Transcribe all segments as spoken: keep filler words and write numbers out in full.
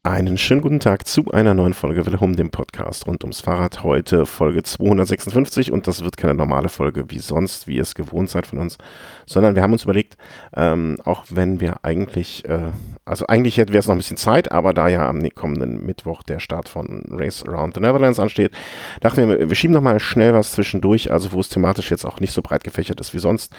Einen schönen guten Tag zu einer neuen Folge Welle Hum, dem Podcast rund ums Fahrrad. Heute Folge zweihundertsechsundfünfzig und das wird keine normale Folge wie sonst, wie ihr es gewohnt seid von uns, sondern wir haben uns überlegt, ähm, auch wenn wir eigentlich, äh, also eigentlich hätten wir jetzt noch ein bisschen Zeit, aber da ja am kommenden Mittwoch der Start von Race Around the Netherlands ansteht, dachten wir, wir schieben noch mal schnell was zwischendurch, also wo es thematisch jetzt auch nicht so breit gefächert ist wie sonst.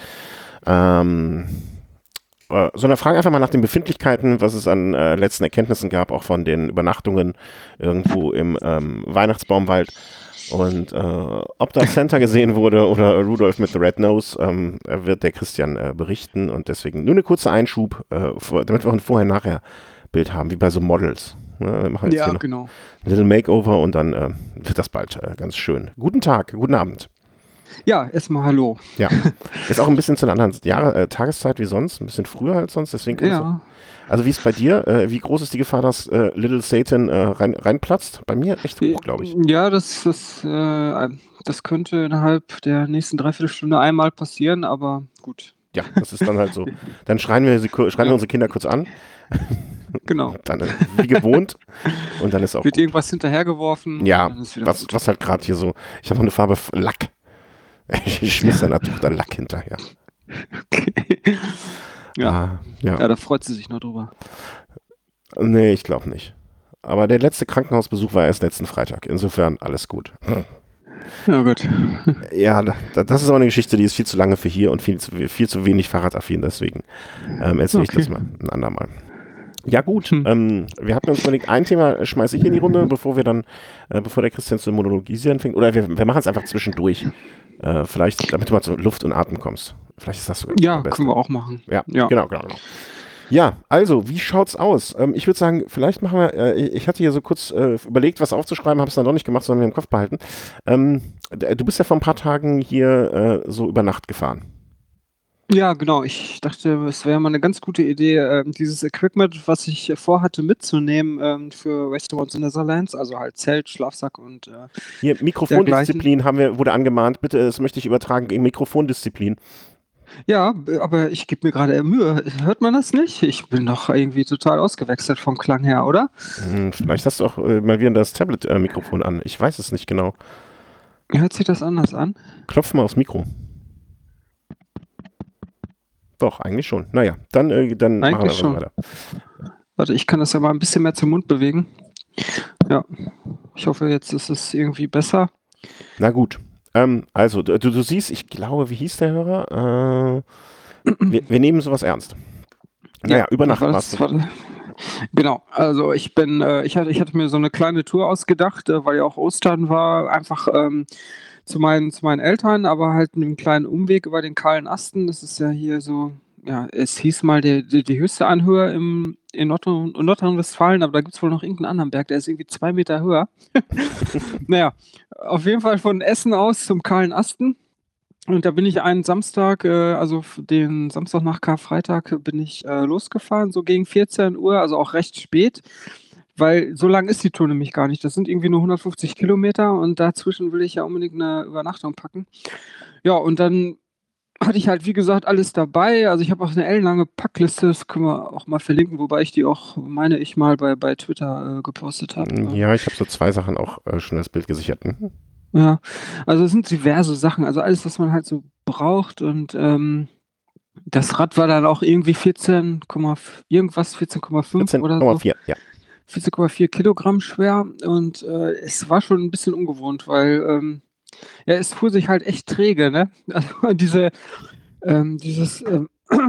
Ähm... Äh, sondern fragen einfach mal nach den Befindlichkeiten, was es an äh, letzten Erkenntnissen gab, auch von den Übernachtungen irgendwo im ähm, Weihnachtsbaumwald und äh, ob da Santa gesehen wurde oder Rudolph mit the Red Nose, ähm, wird der Christian äh, berichten und deswegen nur eine kurze Einschub, äh, vor, damit wir auch ein Vorher-Nachher-Bild haben, wie bei so Models. Ja, wir machen jetzt Ja, hier noch genau. ein Little Makeover und dann äh, wird das bald äh, ganz schön. Guten Tag, guten Abend. Ja, erstmal hallo. Ja, ist auch ein bisschen zu einer anderen Jahre, äh, Tageszeit wie sonst, ein bisschen früher als sonst, deswegen kann es auch. Ja, Also wie ist bei dir? Äh, wie groß ist die Gefahr, dass äh, Little Satan äh, rein, reinplatzt? Bei mir echt hoch, glaube ich. ja, das, das, äh, das könnte innerhalb der nächsten Dreiviertelstunde einmal passieren, aber gut. Ja, das ist dann halt so. Dann schreien wir, sie, ku- schreien wir Ja, unsere Kinder kurz an, genau. dann äh, wie gewohnt und dann ist auch Wird gut. irgendwas hinterhergeworfen und Ja, dann ist wieder was, gut. was halt gerade hier so, ich habe noch eine Farbe F- Lack. Ich schmiss seiner Tochter Lack hinterher. Okay. Ja, Ah, ja. ja, da freut sie sich noch drüber. Nee, ich glaube nicht. Aber der letzte Krankenhausbesuch war erst letzten Freitag. Insofern alles gut. Ja, gut. Ja, da, das ist aber eine Geschichte, die ist viel zu lange für hier und viel zu, viel zu wenig fahrradaffin, deswegen ähm, erzähle ich Okay. das mal ein andermal. Ja gut, Hm. ähm, wir hatten uns überlegt, ein Thema schmeiße ich in die Runde, bevor wir dann, äh, bevor der Christian zu monologisieren fängt. Oder wir, wir machen es einfach zwischendurch. Äh, vielleicht, damit du mal zu Luft und Atem kommst. Vielleicht ist das sogar am Ja, besten. können wir auch machen. Ja, Ja. genau, genau, genau. Ja, also, wie schaut's aus? Ähm, ich würde sagen, vielleicht machen wir, äh, ich hatte hier so kurz äh, überlegt, was aufzuschreiben, habe es dann doch nicht gemacht, sondern mir im Kopf behalten. Ähm, d- du bist ja vor ein paar Tagen hier äh, so über Nacht gefahren. Ja, genau. Ich dachte, es wäre mal eine ganz gute Idee, ähm, dieses Equipment, was ich äh, vorhatte mitzunehmen, ähm, für Restaurants in Netherlands, also halt Zelt, Schlafsack und äh, Hier, dergleichen. Mikrofondisziplin haben wir, wurde angemahnt. Bitte, das möchte ich übertragen gegen Mikrofondisziplin. Ja, b aber ich gebe mir gerade Mühe. Hört man das nicht? Ich bin doch irgendwie total ausgewechselt vom Klang her, oder? Hm, vielleicht hast du auch äh, mal wieder das Tablet-Mikrofon an. Ich weiß es nicht genau. Hört sich das anders an? Klopf mal aufs Mikro. Doch, eigentlich schon. Naja, dann, äh, dann machen wir Eigentlich was schon. weiter. Warte, ich kann das ja mal ein bisschen mehr zum Mund bewegen. Ja, ich hoffe, jetzt ist es irgendwie besser. Na gut. Ähm, also, du, du siehst, ich glaube, wie hieß der Hörer? Äh, wir, wir nehmen sowas ernst. Naja, Ja, über das Nacht war warst das, du. war genau. Also ich bin, äh, ich hatte, ich hatte mir so eine kleine Tour ausgedacht, äh, weil ja auch Ostern war, einfach ähm, zu meinen, zu meinen Eltern, aber halt einen kleinen Umweg über den kahlen Asten. Das ist ja hier so, ja, es hieß mal die, die, die höchste Anhöhe im, in Nordrhein- in Nordrhein-Westfalen, aber da gibt es wohl noch irgendeinen anderen Berg, der ist irgendwie zwei Meter höher. Naja, auf jeden Fall von Essen aus zum kahlen Asten. Und da bin ich einen Samstag, äh, also f den Samstag nach Karfreitag bin ich, äh, losgefahren, so gegen vierzehn Uhr, also auch recht spät, weil so lang ist die Tour nämlich gar nicht. Das sind irgendwie nur hundertfünfzig Kilometer und dazwischen will ich ja unbedingt 'ne Übernachtung packen. Ja, und dann hatte ich halt, wie gesagt, alles dabei. Also, ich habe auch 'ne ellenlange Packliste, das können wir auch mal verlinken, wobei ich die auch, meine ich mal, bei bei Twitter, äh, gepostet habe. Ähm, Ja, ich habe so zwei Sachen auch äh, schon das Bild gesichert. Mhm. ja, also, es sind diverse Sachen, also alles, was man halt so braucht und, ähm das Rad war dann auch irgendwie vierzehn Komma f irgendwas, vierzehn Komma fünf oder so, vierzehn Komma vier, ja. vierzehn Komma vier Kilogramm schwer und, äh, es war schon 'n bisschen ungewohnt, weil, ähm, ja, es fuhr sich halt echt träge, ne? Also, diese ähm, dieses, ähm,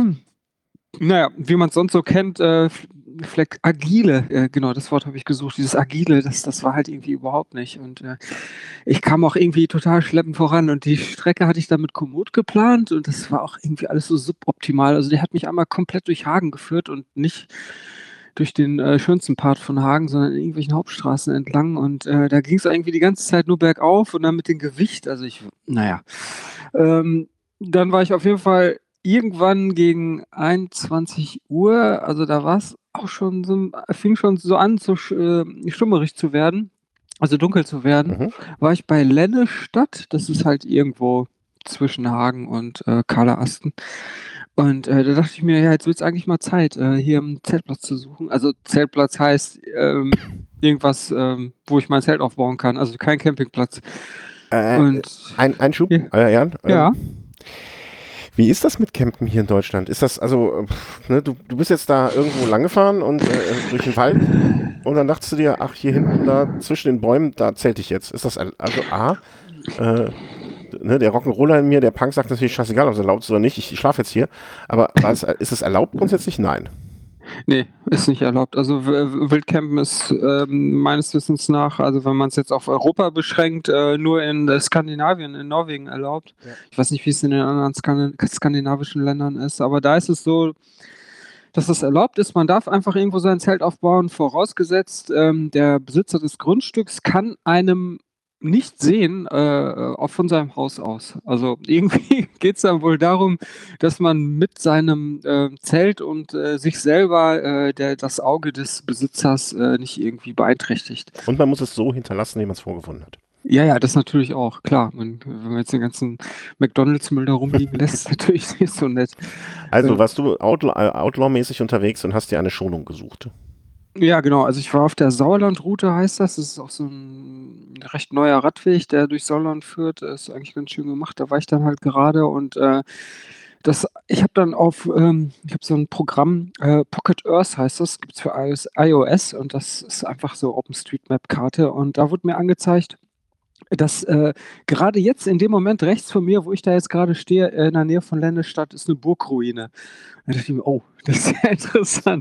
na ja, wie man's sonst so kennt, äh, f flex agile, äh, genau, das Wort habe ich gesucht. Dieses Agile, das das war halt irgendwie überhaupt nicht und, äh, ich kam auch irgendwie total schleppend voran und die Strecke hatte ich dann mit Komoot geplant und das war auch irgendwie alles so suboptimal. Also, der hat mich einmal komplett durch Hagen geführt und nicht durch den, äh, schönsten Part von Hagen, sondern in irgendwelchen Hauptstraßen entlang und, äh, da ging's irgendwie die ganze Zeit nur bergauf und dann mit dem Gewicht, also ich na ja. Ähm, dann war ich auf jeden Fall irgendwann gegen einundzwanzig Uhr, also da war's auch schon so 'n fing schon so an, zu sch äh, schummerig zu werden, also dunkel zu werden, Mhm. war ich bei Lennestadt. Das ist halt irgendwo zwischen Hagen und, äh, Kahler Asten. Und äh, da dachte ich mir, ja, jetzt wird es eigentlich mal Zeit, äh, hier einen Zeltplatz zu suchen. Also Zeltplatz heißt ähm, irgendwas, ähm, wo ich mein Zelt aufbauen kann, also kein Campingplatz. Äh, Und ein Einschub, ja, äh, Jan, ähm, ja, wie ist das mit Campen hier in Deutschland? Ist das, also, äh, pff, ne, du, du bist jetzt da irgendwo lang gefahren und äh, durch den Wald und dann dachtest du dir, ach, hier hinten da zwischen den Bäumen, da zählte ich jetzt. Ist das, al- also A, äh, ne, der Rock'n'Roller in mir, der Punk sagt natürlich scheißegal, ob es erlaubt ist oder nicht, ich, ich schlafe jetzt hier. Aber war es, ist es erlaubt grundsätzlich? Nein. nee, ist nicht erlaubt. Also W- Wildcampen ist ähm, meines Wissens nach, also wenn man es jetzt auf Europa beschränkt, äh, nur in äh, Skandinavien, in Norwegen erlaubt. Ja. Ich weiß nicht, wie es in den anderen Skandin skandinavischen Ländern ist, aber da ist es so, dass es erlaubt ist. Man darf einfach irgendwo sein Zelt aufbauen, vorausgesetzt, ähm, der Besitzer des Grundstücks kann einem nicht sehen, äh, auch von seinem Haus aus. Also irgendwie geht es dann wohl darum, dass man mit seinem äh, Zelt und äh, sich selber äh, der, das Auge des Besitzers äh, nicht irgendwie beeinträchtigt. Und man muss es so hinterlassen, wie man es vorgefunden hat. Ja, ja, das natürlich auch, klar. Man, wenn man jetzt den ganzen McDonalds-Müll da rumliegen lässt, ist natürlich nicht so nett. Also Äh, warst du Outlaw, äh, Outlaw-mäßig unterwegs und hast dir eine Schonung gesucht. Ja, genau. Also ich war auf der Sauerlandroute, heißt das. Das ist auch so ein recht neuer Radweg, der durch Sauerland führt. Das ist eigentlich ganz schön gemacht. Da war ich dann halt gerade und äh, das, ich habe dann auf, ähm, ich habe so ein Programm, äh, Pocket Earth heißt das, gibt es für iOS, iOS und das ist einfach so OpenStreetMap-Karte und da wurde mir angezeigt, dass äh, gerade jetzt in dem Moment rechts von mir, wo ich da jetzt gerade stehe, äh, in der Nähe von Lennestadt, ist eine Burgruine. Da dachte ich mir, oh, das ist ja interessant.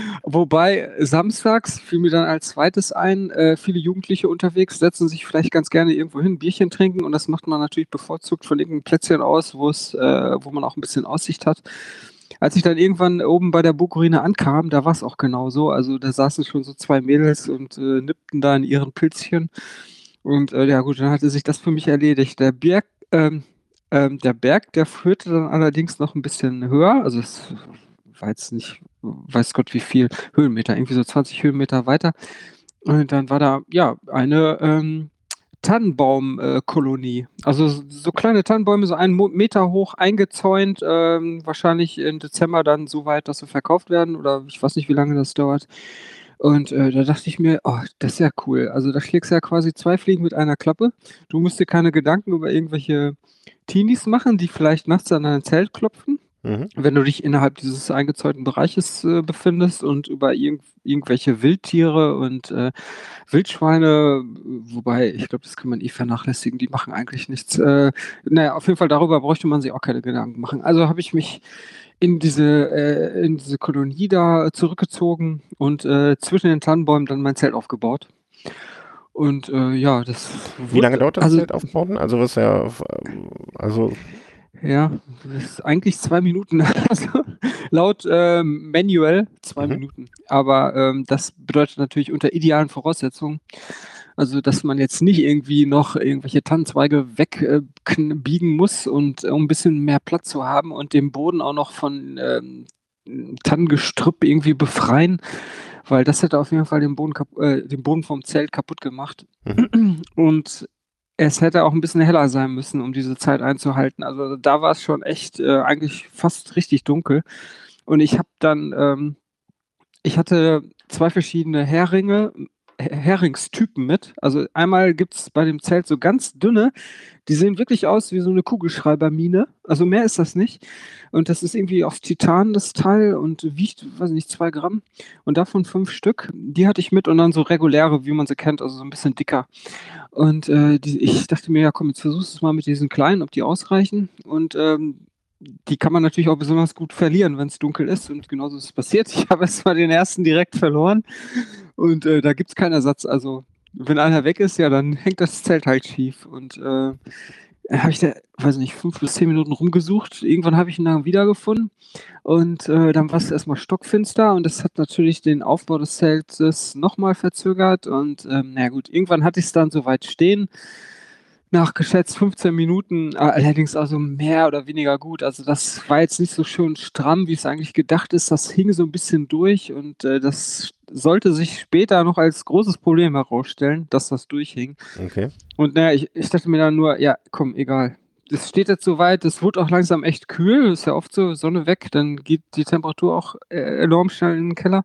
Wobei samstags fiel mir dann als zweites ein, äh, viele Jugendliche unterwegs setzen sich vielleicht ganz gerne irgendwo hin, Bierchen trinken und das macht man natürlich bevorzugt von irgendeinem Plätzchen aus, wo es, äh, wo man auch ein bisschen Aussicht hat. Als ich dann irgendwann oben bei der Burgruine ankam, da war es auch genauso. Also da saßen schon so zwei Mädels und äh, nippten da in ihren Pilzchen. Und äh, ja gut, dann hatte sich das für mich erledigt. Der Berg, ähm, ähm, der Berg, der führte dann allerdings noch ein bisschen höher. Also es war jetzt nicht, weiß Gott wie viel Höhenmeter, irgendwie so zwanzig Höhenmeter weiter. Und dann war da ja eine ähm, Tannenbaumkolonie. Äh, Kolonie. Also so so kleine Tannenbäume, so einen Mo Meter hoch eingezäunt, ähm, wahrscheinlich im Dezember dann so weit, dass sie verkauft werden oder ich weiß nicht, wie lange das dauert. Und äh, da dachte ich mir, oh, das ist ja cool. Also da schlägst du ja quasi zwei Fliegen mit einer Klappe. Du musst dir keine Gedanken über irgendwelche Teenies machen, die vielleicht nachts an dein Zelt klopfen, Mhm. wenn du dich innerhalb dieses eingezäunten Bereiches äh, befindest und über irgend irgendwelche Wildtiere und äh, Wildschweine, wobei ich glaube, das kann man eh vernachlässigen, die machen eigentlich nichts. Äh, naja, auf jeden Fall darüber bräuchte man sich auch keine Gedanken machen. Also habe ich mich in diese, äh, in diese Kolonie da zurückgezogen und äh, zwischen den Tannenbäumen dann mein Zelt aufgebaut. Und äh, ja, das Wie lange wurde, dauert das also Zelt aufbauen? Also was ja, ähm, also ja, das ist eigentlich zwei Minuten, also laut ähm, Manual zwei mhm. Minuten. Aber ähm, das bedeutet natürlich unter idealen Voraussetzungen, also dass man jetzt nicht irgendwie noch irgendwelche Tannenzweige wegbiegen äh, kn- biegen muss und äh, um ein bisschen mehr Platz zu haben und den Boden auch noch von ähm, Tannengestrüpp irgendwie befreien, weil das hätte auf jeden Fall den Boden, kap äh, den Boden vom Zelt kaputt gemacht. Mhm. Und es hätte auch ein bisschen heller sein müssen, um diese Zeit einzuhalten. Also da war es schon echt äh, eigentlich fast richtig dunkel. Und ich habe dann, ähm, ich hatte zwei verschiedene Heringe, He- Heringstypen mit. Also einmal gibt es bei dem Zelt so ganz dünne, die sehen wirklich aus wie so eine Kugelschreibermine. Also mehr ist das nicht. Und das ist irgendwie aus Titan, das Teil, und wiegt, weiß nicht, zwei Gramm. Und davon fünf Stück. Die hatte ich mit und dann so reguläre, wie man sie kennt, also so ein bisschen dicker. Und äh, die, ich dachte mir, ja komm, jetzt versuchst du es mal mit diesen kleinen, ob die ausreichen. Und ähm, die kann man natürlich auch besonders gut verlieren, wenn es dunkel ist. Und genauso ist es passiert. Ich habe erst mal den ersten direkt verloren. Und äh, da gibt es keinen Ersatz. Also, wenn einer weg ist, ja, dann hängt das Zelt halt schief. Und äh, habe ich da, weiß nicht, fünf bis zehn Minuten rumgesucht. Irgendwann habe ich ihn dann wiedergefunden. Und äh, dann war es erstmal stockfinster. Und das hat natürlich den Aufbau des Zeltes nochmal verzögert. Und ähm, na gut, irgendwann hatte ich es dann soweit stehen. Nach geschätzt fünfzehn Minuten, äh, allerdings also mehr oder weniger gut. Also das war jetzt nicht so schön stramm, wie es eigentlich gedacht ist. Das hing so ein bisschen durch und äh, das sollte sich später noch als großes Problem herausstellen, dass das durchhing. Okay. Und naja, ich, ich dachte mir dann nur, ja, komm, egal. es steht jetzt so weit, es wurde auch langsam echt kühl, ist ja oft so, Sonne weg, dann geht die Temperatur auch äh, enorm schnell in den Keller.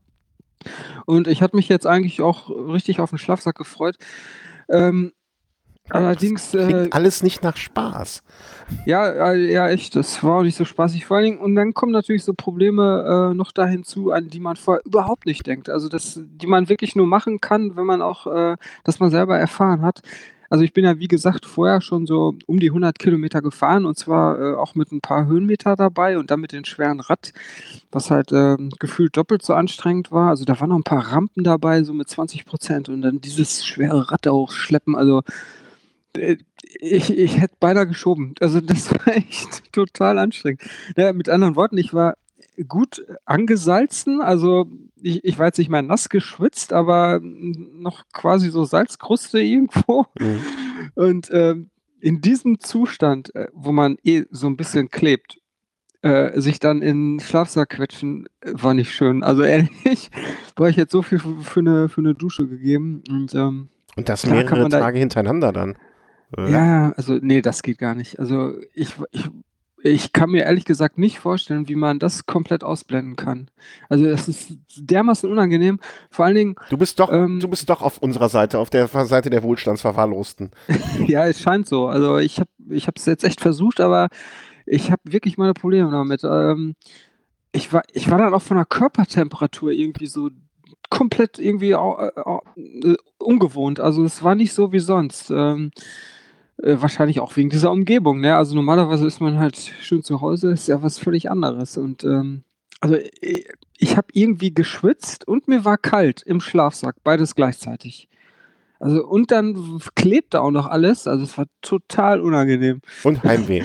Und ich hatte mich jetzt eigentlich auch richtig auf den Schlafsack gefreut. Ähm, Das allerdings, äh, klingt alles nicht nach Spaß. ja, äh, ja, echt, das war auch nicht so spaßig. Vor allen Dingen, und dann kommen natürlich so Probleme äh, noch da hinzu, an die man vorher überhaupt nicht denkt. Also das, die man wirklich nur machen kann, wenn man auch äh, das mal selber erfahren hat. Also ich bin ja, wie gesagt, vorher schon so um die hundert Kilometer gefahren und zwar äh, auch mit ein paar Höhenmeter dabei und dann mit dem schweren Rad, was halt ähm, gefühlt doppelt so anstrengend war. Also da waren noch ein paar Rampen dabei, so mit zwanzig Prozent und dann dieses schwere Rad da hochschleppen. Also äh, ich ich hätte beinahe geschoben. Also, das war echt total anstrengend. Ja, mit anderen Worten, ich war gut angesalzen. Also, ich ich war jetzt nicht mehr nass geschwitzt, aber n noch quasi so Salzkruste irgendwo. Mhm. Und, ähm, in diesem Zustand, äh, wo man eh so 'n bisschen klebt, äh, sich dann in 'n Schlafsack quetschen, äh, war nicht schön. Also, ehrlich, boah, ich hätte so viel f für 'ne für 'ne Dusche gegeben und, ähm, Und das klar kann mehrere man da Tage hintereinander dann. Äh, ja, ja, also, ne, das geht gar nicht. Also, ich w ich ich kann mir ehrlich gesagt nicht vorstellen, wie man das komplett ausblenden kann. Also, es ist dermaßen unangenehm. Vor allen Dingen, Du bist doch, du ähm, bist doch auf unserer Seite, auf der Ver- Seite der Wohlstandsverwahrlosten. ja, es scheint so. Also, ich habe ich habe es jetzt echt versucht, aber ich habe wirklich meine Probleme damit. Ähm, ich war ich war dann auch von der Körpertemperatur irgendwie so komplett irgendwie au äh, au äh, ungewohnt. Also, es war nicht so wie sonst. Ähm, äh, wahrscheinlich auch wegen dieser Umgebung, ne? Also, normalerweise ist man halt schön zu Hause, ist ja was völlig anderes und, ähm, also, äh, ich habe irgendwie geschwitzt und mir war kalt im Schlafsack, beides gleichzeitig. Also, und dann w klebte auch noch alles, also, es war total unangenehm. Und Heimweh.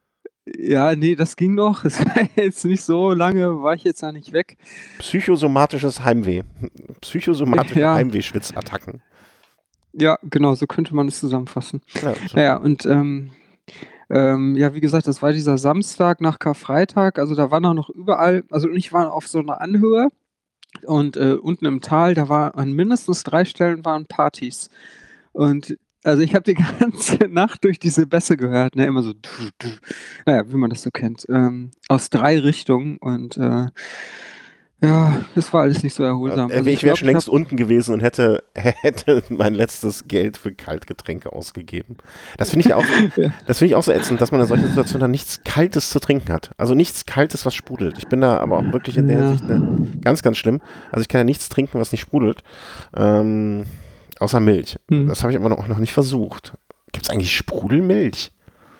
Ja, ne, das ging noch. Es war jetzt nicht so lange, war ich jetzt da nicht weg. Psychosomatisches Heimweh. Psychosomatische Ja, Heimweh-Schwitzattacken. ja, genau, so könnte man es zusammenfassen. Ja, Na ja, super. und, ähm ähm, ja, wie gesagt, das war dieser Samstag nach Karfreitag, also, da waren auch noch überall, also, und ich war auf so 'ner Anhöhe und, äh, unten im Tal, da war an mindestens drei Stellen waren Partys. Und also, ich habe die ganze Nacht durch diese Bässe gehört, ne, immer so na ja, wie man das so kennt, ähm, aus drei Richtungen und, äh, ja, das war alles nicht so erholsam. Äh, Also, Ich ich wäre glaube, schon ich habe längst unten gewesen und hätte, hätte mein letztes Geld für Kaltgetränke ausgegeben. Das finde ich auch, ja, das finde ich auch so ätzend, dass man in solchen Situationen dann nichts Kaltes zu trinken hat. Also nichts Kaltes, was sprudelt. Ich bin da aber auch wirklich in der ja, Hinsicht ne, ganz, ganz schlimm. Also ich kann ja nichts trinken, was nicht sprudelt. Ähm, außer Milch. mhm. Das habe ich aber noch, noch nicht versucht. Gibt es eigentlich Sprudelmilch?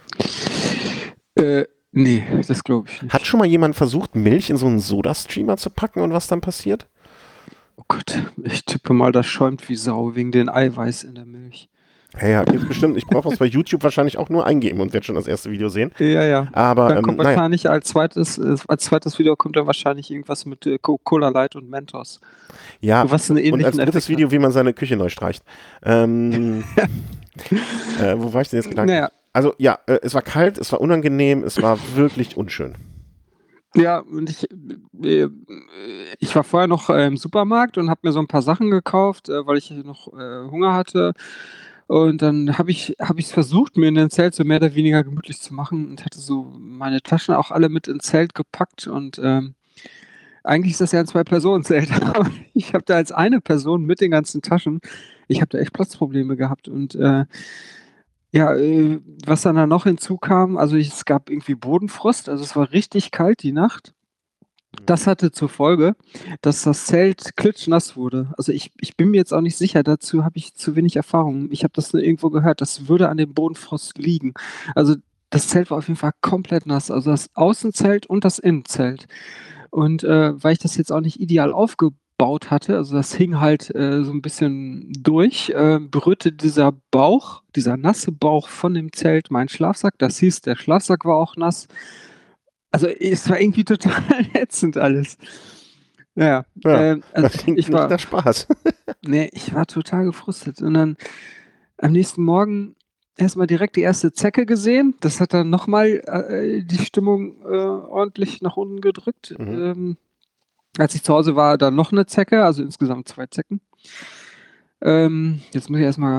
Äh, ne, das glaube ich Hat nicht. schon mal jemand versucht, Milch in so einen Soda-Streamer zu packen und was dann passiert? Oh Gott, ich tippe mal, das schäumt wie Sau wegen den Eiweiß in der Milch. Ja, ja, gibt's bestimmt. Ich brauche was bei YouTube wahrscheinlich auch nur eingeben und werde schon das erste Video sehen. Ja, ja. Aber Dann ähm, kommt naja, wahrscheinlich als zweites äh, als zweites Video kommt dann wahrscheinlich irgendwas mit, äh, Co Cola Light und Mentos, ja. was 'n Und als ähnlichen drittes Effekt hat. Video, wie man seine Küche neu streicht. Ähm, äh, wo war ich denn jetzt Na gedanklich? ja, Also ja, äh, es war kalt, es war unangenehm, es war wirklich unschön. ja, und ich äh, ich war vorher noch, äh, im Supermarkt und habe mir so 'n paar Sachen gekauft, äh, weil ich noch, äh, Hunger hatte. Und dann habe ich habe ich's versucht, mir in dem Zelt so mehr oder weniger gemütlich zu machen und hatte so meine Taschen auch alle mit ins Zelt gepackt und, ähm, eigentlich ist das ja 'n Zwei-Personen-Zelt, aber ich habe da als eine Person mit den ganzen Taschen, ich habe da echt Platzprobleme gehabt und, äh, ja, äh, was dann da noch hinzukam, also, es gab irgendwie Bodenfrost, also, es war richtig kalt die Nacht. Mhm. Das hatte zur Folge, dass das Zelt klitschnass wurde. Also, ich ich bin mir jetzt auch nicht sicher, dazu habe ich zu wenig Erfahrung. Ich habe das nur irgendwo gehört, das würde an dem Bodenfrost liegen. Also, das Zelt war auf jeden Fall komplett nass, also, das Außenzelt und das Innenzelt. Und, äh, weil ich das jetzt auch nicht ideal aufgebaut hatte, also, das hing halt, äh, so 'n bisschen durch, äh, berührte dieser Bauch, dieser nasse Bauch von dem Zelt meinen Schlafsack. Das hieß, der Schlafsack war auch nass. Also, es war irgendwie total ätzend alles. Na ja, Ja, ähm, also, das klingt ich nicht war nach Spaß. ne, ich war total gefrustet und dann am nächsten Morgen erst mal direkt die erste Zecke gesehen. Das hat dann noch mal, äh, die Stimmung, äh, ordentlich nach unten gedrückt. Mhm. Ähm, als ich zu Hause war, dann noch 'ne Zecke, also insgesamt zwei Zecken. Ähm, jetzt muss ich erst mal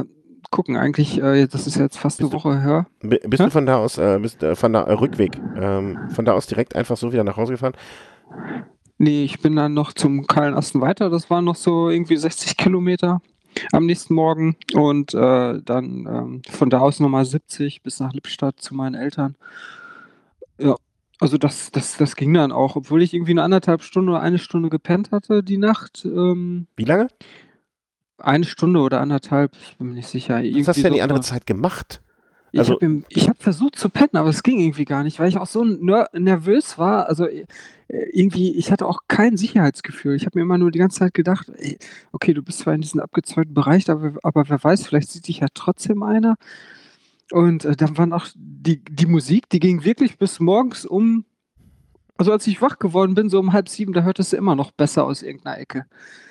gucken. Eigentlich, äh, das ist jetzt fast eine Bist du, Woche her. bi- bist Hä? du von da aus, äh, bist, äh, von da, äh, Rückweg, ähm, von da aus direkt einfach so wieder nach Hause gefahren? Nee, ich bin dann noch zum Kahlenasten weiter. Das waren noch so irgendwie sechzig Kilometer am nächsten Morgen. Und äh, dann ähm, von da aus nochmal siebzig bis nach Lippstadt zu meinen Eltern. Ja, also das, das, das ging dann auch, obwohl ich irgendwie eine anderthalb Stunde oder eine Stunde gepennt hatte die Nacht. Ähm, Wie lange? eine Stunde oder anderthalb, ich bin mir nicht sicher. Was hast Irgendwie du denn so die andere für. Zeit gemacht? Ich Also, habe im ich habe versucht zu pennen, aber es ging irgendwie gar nicht, weil ich auch so ner nervös war. Also, äh, irgendwie ich hatte auch kein Sicherheitsgefühl. Ich habe mir immer nur die ganze Zeit gedacht: „Ey, okay, du bist zwar in diesem abgezäunten Bereich, aber aber wer weiß, vielleicht sieht dich ja trotzdem einer.“ Und, äh, dann waren auch die die Musik, die ging wirklich bis morgens um, also, als ich wach geworden bin, so um halb sieben, da hörtest du immer noch besser aus irgend 'ner Ecke.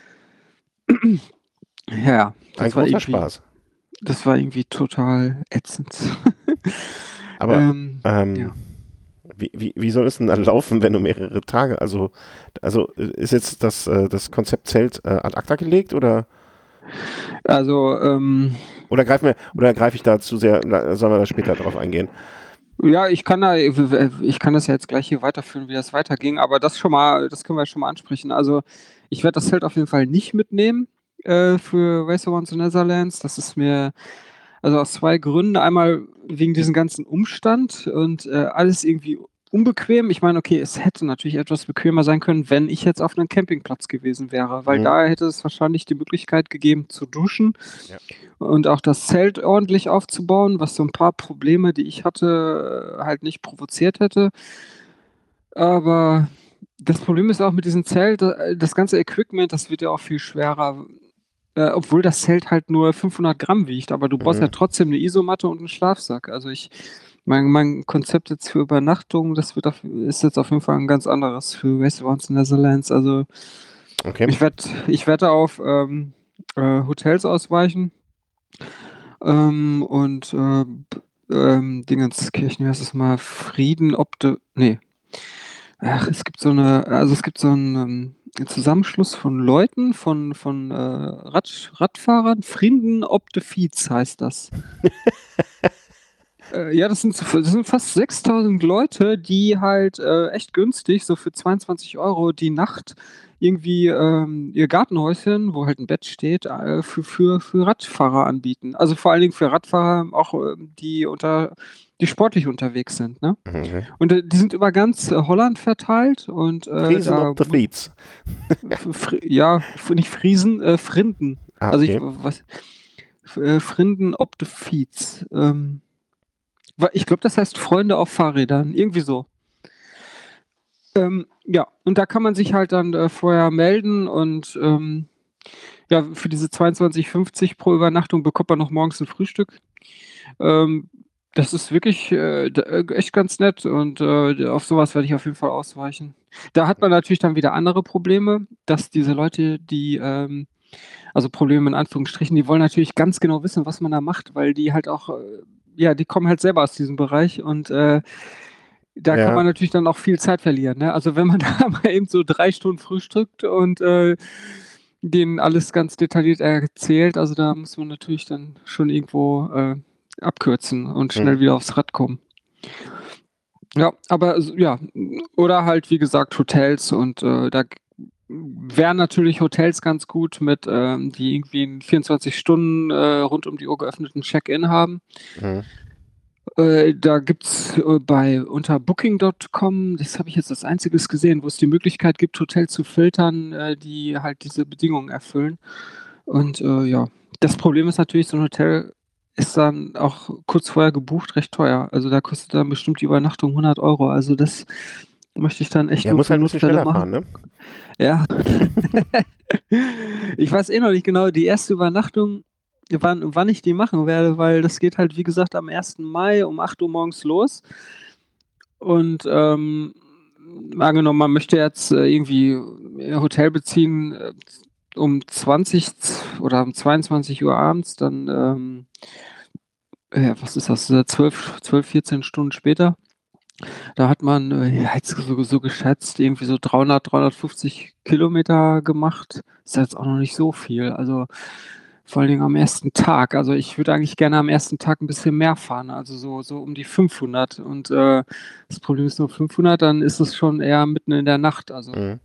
Ja, ein das war großer irgendwie Spaß. das war irgendwie total ätzend. Aber, Ähm, ähm, ja. wie, wie, wie soll es denn dann laufen, wenn du mehrere Tage, also, also äh, ist jetzt das, äh, das Konzept Zelt äh, ad acta gelegt oder, Also, ähm oder greifen wir, oder greife ich da zu sehr, na, sollen wir da später drauf eingehen? Ja, ich kann da ich kann das ja jetzt gleich hier weiterführen, wie das weiterging, aber das schon mal das können wir schon mal ansprechen. Also, ich werde das Zelt auf jeden Fall nicht mitnehmen, äh, für Race Around the Netherlands. Das ist mir, also, aus zwei Gründen. Einmal wegen diesem ganzen Umstand und, äh, alles irgendwie unbequem. Ich meine, okay, es hätte natürlich etwas bequemer sein können, wenn ich jetzt auf 'nem Campingplatz gewesen wäre, weil Mhm. da hätte es wahrscheinlich die Möglichkeit gegeben zu duschen Ja. und auch das Zelt ordentlich aufzubauen, was so 'n paar Probleme, die ich hatte, äh, halt nicht provoziert hätte. Aber das Problem ist auch mit diesem Zelt, äh, das ganze Equipment, das wird ja auch viel schwerer, äh, obwohl das Zelt halt nur fünfhundert Gramm wiegt, aber du brauchst ja Mhm. trotzdem 'ne Isomatte und 'n Schlafsack. Also, ich mein mein Konzept jetzt für Übernachtung, das wird auf ist jetzt auf jeden Fall 'n ganz anderes für Race Around the Netherlands. Also, Okay. ich werde ich werde da auf, ähm, äh, Hotels ausweichen, ähm, und, äh, b ähm, Dingenskirchen, wie heißt das mal? Frieden Obde ne. Ach, es gibt so 'ne also, es gibt so 'n, ähm, Zusammenschluss von Leuten, von von, äh, Radsch Radfahrern. Vrienden op de Fiets heißt das. Äh, ja, das sind so das sind fast sechstausend Leute, die halt, äh, echt günstig, so für zweiundzwanzig Euro die Nacht irgendwie, ähm, ihr Gartenhäuschen, wo halt 'n Bett steht, äh, für für für Radfahrer anbieten. Also, vor allen Dingen für Radfahrer auch, ähm, die unter die sportlich unterwegs sind, ne? Mhm, okay. Und, äh, die sind über ganz, äh, Holland verteilt und, äh, Friesen da op de muss Fiets. F Fri ja, f nicht Friesen, äh, Vrinden. Ah, Also, ich okay. was F äh, Vrinden op de Fiets. Ähm, wa ich glaube, das heißt Freunde auf Fahrrädern, irgendwie so. Ähm, ja, und da kann man sich halt dann, äh, vorher melden und, ähm, ja, für diese zweiundzwanzig fünfzig pro Übernachtung bekommt man noch morgens 'n Frühstück. Ähm, das ist wirklich, äh, d äh, echt ganz nett und, äh, auf so was werde ich auf jeden Fall ausweichen. Da hat man natürlich dann wieder andere Probleme, dass diese Leute, die, ähm also Probleme in Anführungsstrichen, die wollen natürlich ganz genau wissen, was man da macht, weil die halt auch, äh ja, die kommen halt selber aus diesem Bereich und, äh, da kann Ja, man natürlich dann auch viel Zeit verlieren, ne? Also, wenn man da mal eben so drei Stunden frühstückt und, äh, denen alles ganz detailliert erzählt, also da muss man natürlich dann schon irgendwo, äh, abkürzen und mhm. schnell wieder aufs Rad kommen. Ja, aber s ja, oder halt, wie gesagt, Hotels und, äh, da g wären natürlich Hotels ganz gut mit, ähm die irgendwie 'n vierundzwanzig Stunden, äh, rund um die Uhr geöffneten Check-in haben. Mhm. Äh, da gibt's, äh, bei unter Booking Punkt com, das habe ich jetzt als Einziges gesehen, wo es die Möglichkeit gibt, Hotels zu filtern, äh, die halt diese Bedingungen erfüllen. Und, äh, ja, das Problem ist natürlich, so 'n Hotel ist dann auch kurz vorher gebucht recht teuer. Also, da kostet dann bestimmt die Übernachtung hundert Euro. Also, das möchte ich dann echt Ja, nur muss für halt 'n bisschen Notfälle schneller fahren, machen. ne? Ja. Ich weiß eh noch nicht genau, die erste Übernachtung, wann wann ich die machen werde, weil das geht halt, wie gesagt, am ersten Mai um acht Uhr morgens los. Und, ähm, angenommen, man möchte jetzt, äh, irgendwie, äh, Hotel beziehen, äh, um zwanzig z oder um zweiundzwanzig Uhr abends, dann, ähm äh, was ist das, äh, zwölf zwölf, vierzehn Stunden später. Da hat man, äh, ja, jetzt so so geschätzt irgendwie so dreihundert, dreihundertfünfzig Kilometer gemacht. Ist ja jetzt auch noch nicht so viel. Also, Vor allen Dingen am ersten Tag. Also, ich würde eigentlich gerne am ersten Tag 'n bisschen mehr fahren, also so so um die fünfhundert und, äh, das Problem ist nur fünfhundert, dann ist es schon eher mitten in der Nacht, also Mhm.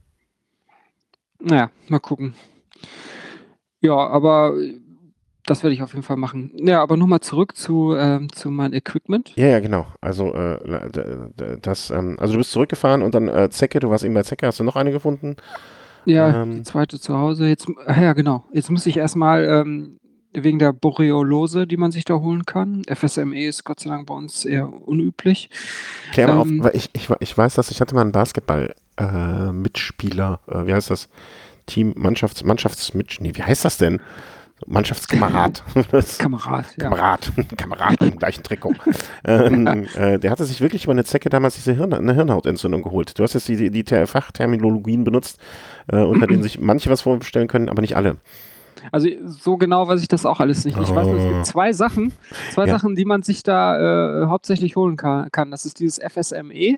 na ja, mal gucken. Ja, aber, äh, das werde ich auf jeden Fall machen. Ja, aber noch mal zurück zu, ähm zu meinem Equipment. Ja, ja, genau. Also, äh, la d d das, ähm also, du bist zurückgefahren und dann, äh, Zecke, du warst eben bei Zecke. Hast du noch eine gefunden? Ja, die Ähm zweite zu Hause. Jetzt m ah ja, genau. Jetzt muss ich erst mal, ähm, wegen der Borreliose, die man sich da holen kann. F S M E ist Gott sei Dank bei uns eher unüblich. Klär mal auf, Ähm weil ich ich wei ich weiß das, ich hatte mal 'n Basketball äh, Mitspieler, äh, wie heißt das? Team Mannschafts Mannschaftsmitsch ne, wie heißt das denn? Mannschaftskamerad. Was? Kamerad, ja. Kamerad, Kamerad im gleichen Trikot. Ähm, äh, der hatte sich wirklich über 'ne Zecke damals diese Hirn 'ne Hirnhautentzündung geholt. Du hast jetzt die die die Ter Fachterminologien benutzt, äh, unter denen sich manche was vorstellen können, aber nicht alle. Also, so genau weiß ich das auch alles nicht. Ich weiß nur, es gibt Oh. zwei Sachen zwei Ja. Sachen, die man sich da, äh, hauptsächlich holen ka kann. Das ist dieses F S M E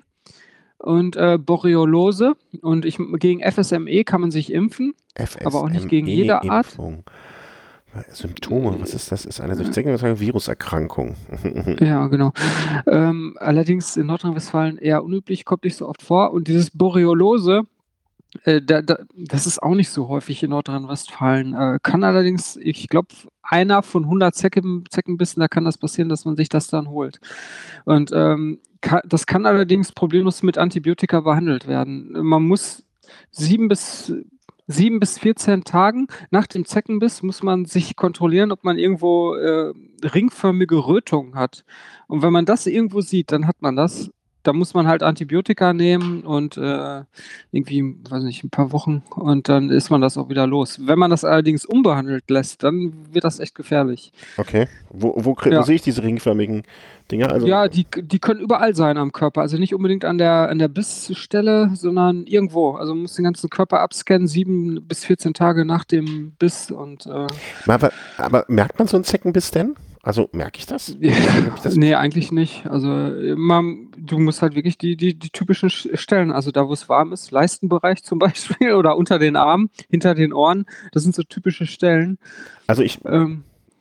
und, äh, Borreliose und ich m gegen F S M E kann man sich impfen, aber auch nicht gegen jede Art. FSME-Impfung. Äh, Symptome, was ist das? Ist eine durch Zecken übertragene Viruserkrankung. Ja, genau. Ähm, allerdings in Nordrhein-Westfalen eher unüblich, kommt nicht so oft vor und dieses Borreliose, äh, da da das ist auch nicht so häufig in Nordrhein-Westfalen, äh, kann allerdings ich glaube, einer von hundert Zecken Zeckenbissen, da kann das passieren, dass man sich das dann holt. Und, ähm, ka das kann allerdings problemlos mit Antibiotika behandelt werden. Man muss sieben bis sieben bis vierzehn Tagen nach dem Zeckenbiss muss man sich kontrollieren, ob man irgendwo, äh, ringförmige Rötungen hat. Und wenn man das irgendwo sieht, dann hat man das. Da muss man halt Antibiotika nehmen und, äh, irgendwie, weiß nicht, 'n paar Wochen und dann ist man das auch wieder los. Wenn man das allerdings unbehandelt lässt, dann wird das echt gefährlich. Okay. Wo wo kr wo Ja. sehe ich diese ringförmigen Dinger? Also Ja, die k die können überall sein am Körper. Also, nicht unbedingt an der an der Bissstelle, sondern irgendwo. Also, man muss den ganzen Körper abscannen, sieben bis vierzehn Tage nach dem Biss und, äh Aber aber merkt man so 'n Zeckenbiss denn? Also, merke ich das? Habe ich das Ne, eigentlich nicht. Also, äh, man du musst halt wirklich die die die typischen Sch Stellen, also da, wo's warm ist, Leistenbereich zum Beispiel oder unter den Armen, hinter den Ohren, das sind so typische Stellen. Also, ich Ähm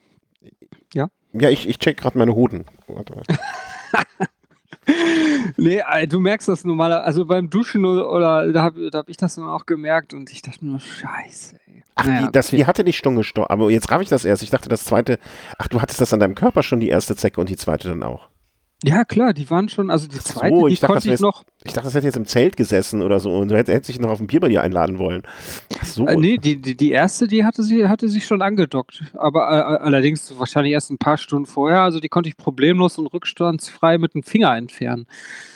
ja? ja, ich ich checke grad meine Hoden. Warte mal. Ne, ey, du merkst das normaler also beim Duschen o oder da habe da habe ich das dann auch gemerkt und ich dachte nur: „Scheiße, ey.“ Ach, Na die ja, das okay. die hatte dich schon gesto aber jetzt raffe ich das erst. Ich dachte, das zweite ach, du hattest das an deinem Körper schon, die erste Zecke und die zweite dann auch? Ja klar, die waren schon also die Ach zweite, so, die ich dachte, das konnte wäre ich jetzt noch ich dachte, das hätte jetzt im Zelt gesessen oder so und du hätt hättest dich noch auf 'n Bier bei dir einladen wollen. Ach Äh, so. ne, die die die erste, die hatte sie hatte sich schon angedockt, aber a a allerdings wahrscheinlich erst 'n paar Stunden vorher. Also, die konnte ich problemlos und rückstandsfrei mit 'm Finger entfernen.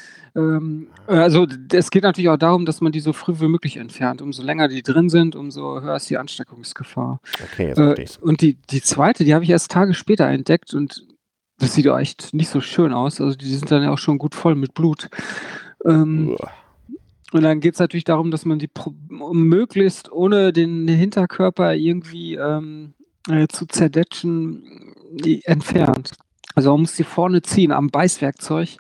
Ähm, äh, also d es geht natürlich auch darum, dass man die so früh wie möglich entfernt. Umso länger die drin sind, umso höher ist die Ansteckungsgefahr. Okay, jetzt Äh, verstehe ich's. und die die zweite, die habe ich erst Tage später entdeckt und das sieht auch echt nicht so schön aus. Also, die sind dann ja auch schon gut voll mit Blut. Ähm, und dann geht's natürlich darum, dass man die pro möglichst ohne den Hinterkörper irgendwie, ähm, äh, zu zerdetschen, die entfernt. Also, man muss die vorne ziehen am Beißwerkzeug,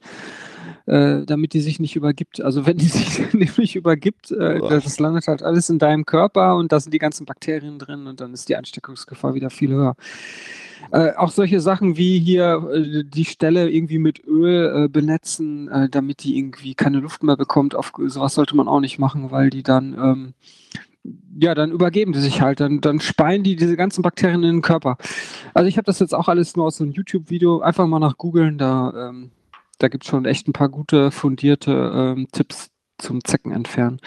äh, damit die sich nicht übergibt. Also, wenn die sich nämlich übergibt, äh, das landet halt alles in deinem Körper und da sind die ganzen Bakterien drin und dann ist die Ansteckungsgefahr wieder viel höher. Äh, auch solche Sachen wie hier, äh, die Stelle irgendwie mit Öl, äh, benetzen, äh, damit die irgendwie keine Luft mehr bekommt. Auf so was sollte man auch nicht machen, weil die dann, ähm ja, dann übergeben die sich halt, dann dann speien die diese ganzen Bakterien in den Körper. Also, ich habe das jetzt auch alles nur aus so 'nem YouTube-Video einfach mal nach googeln, da, ähm da gibt's schon echt 'n paar gute fundierte, ähm, Tipps zum Zeckenentfernen.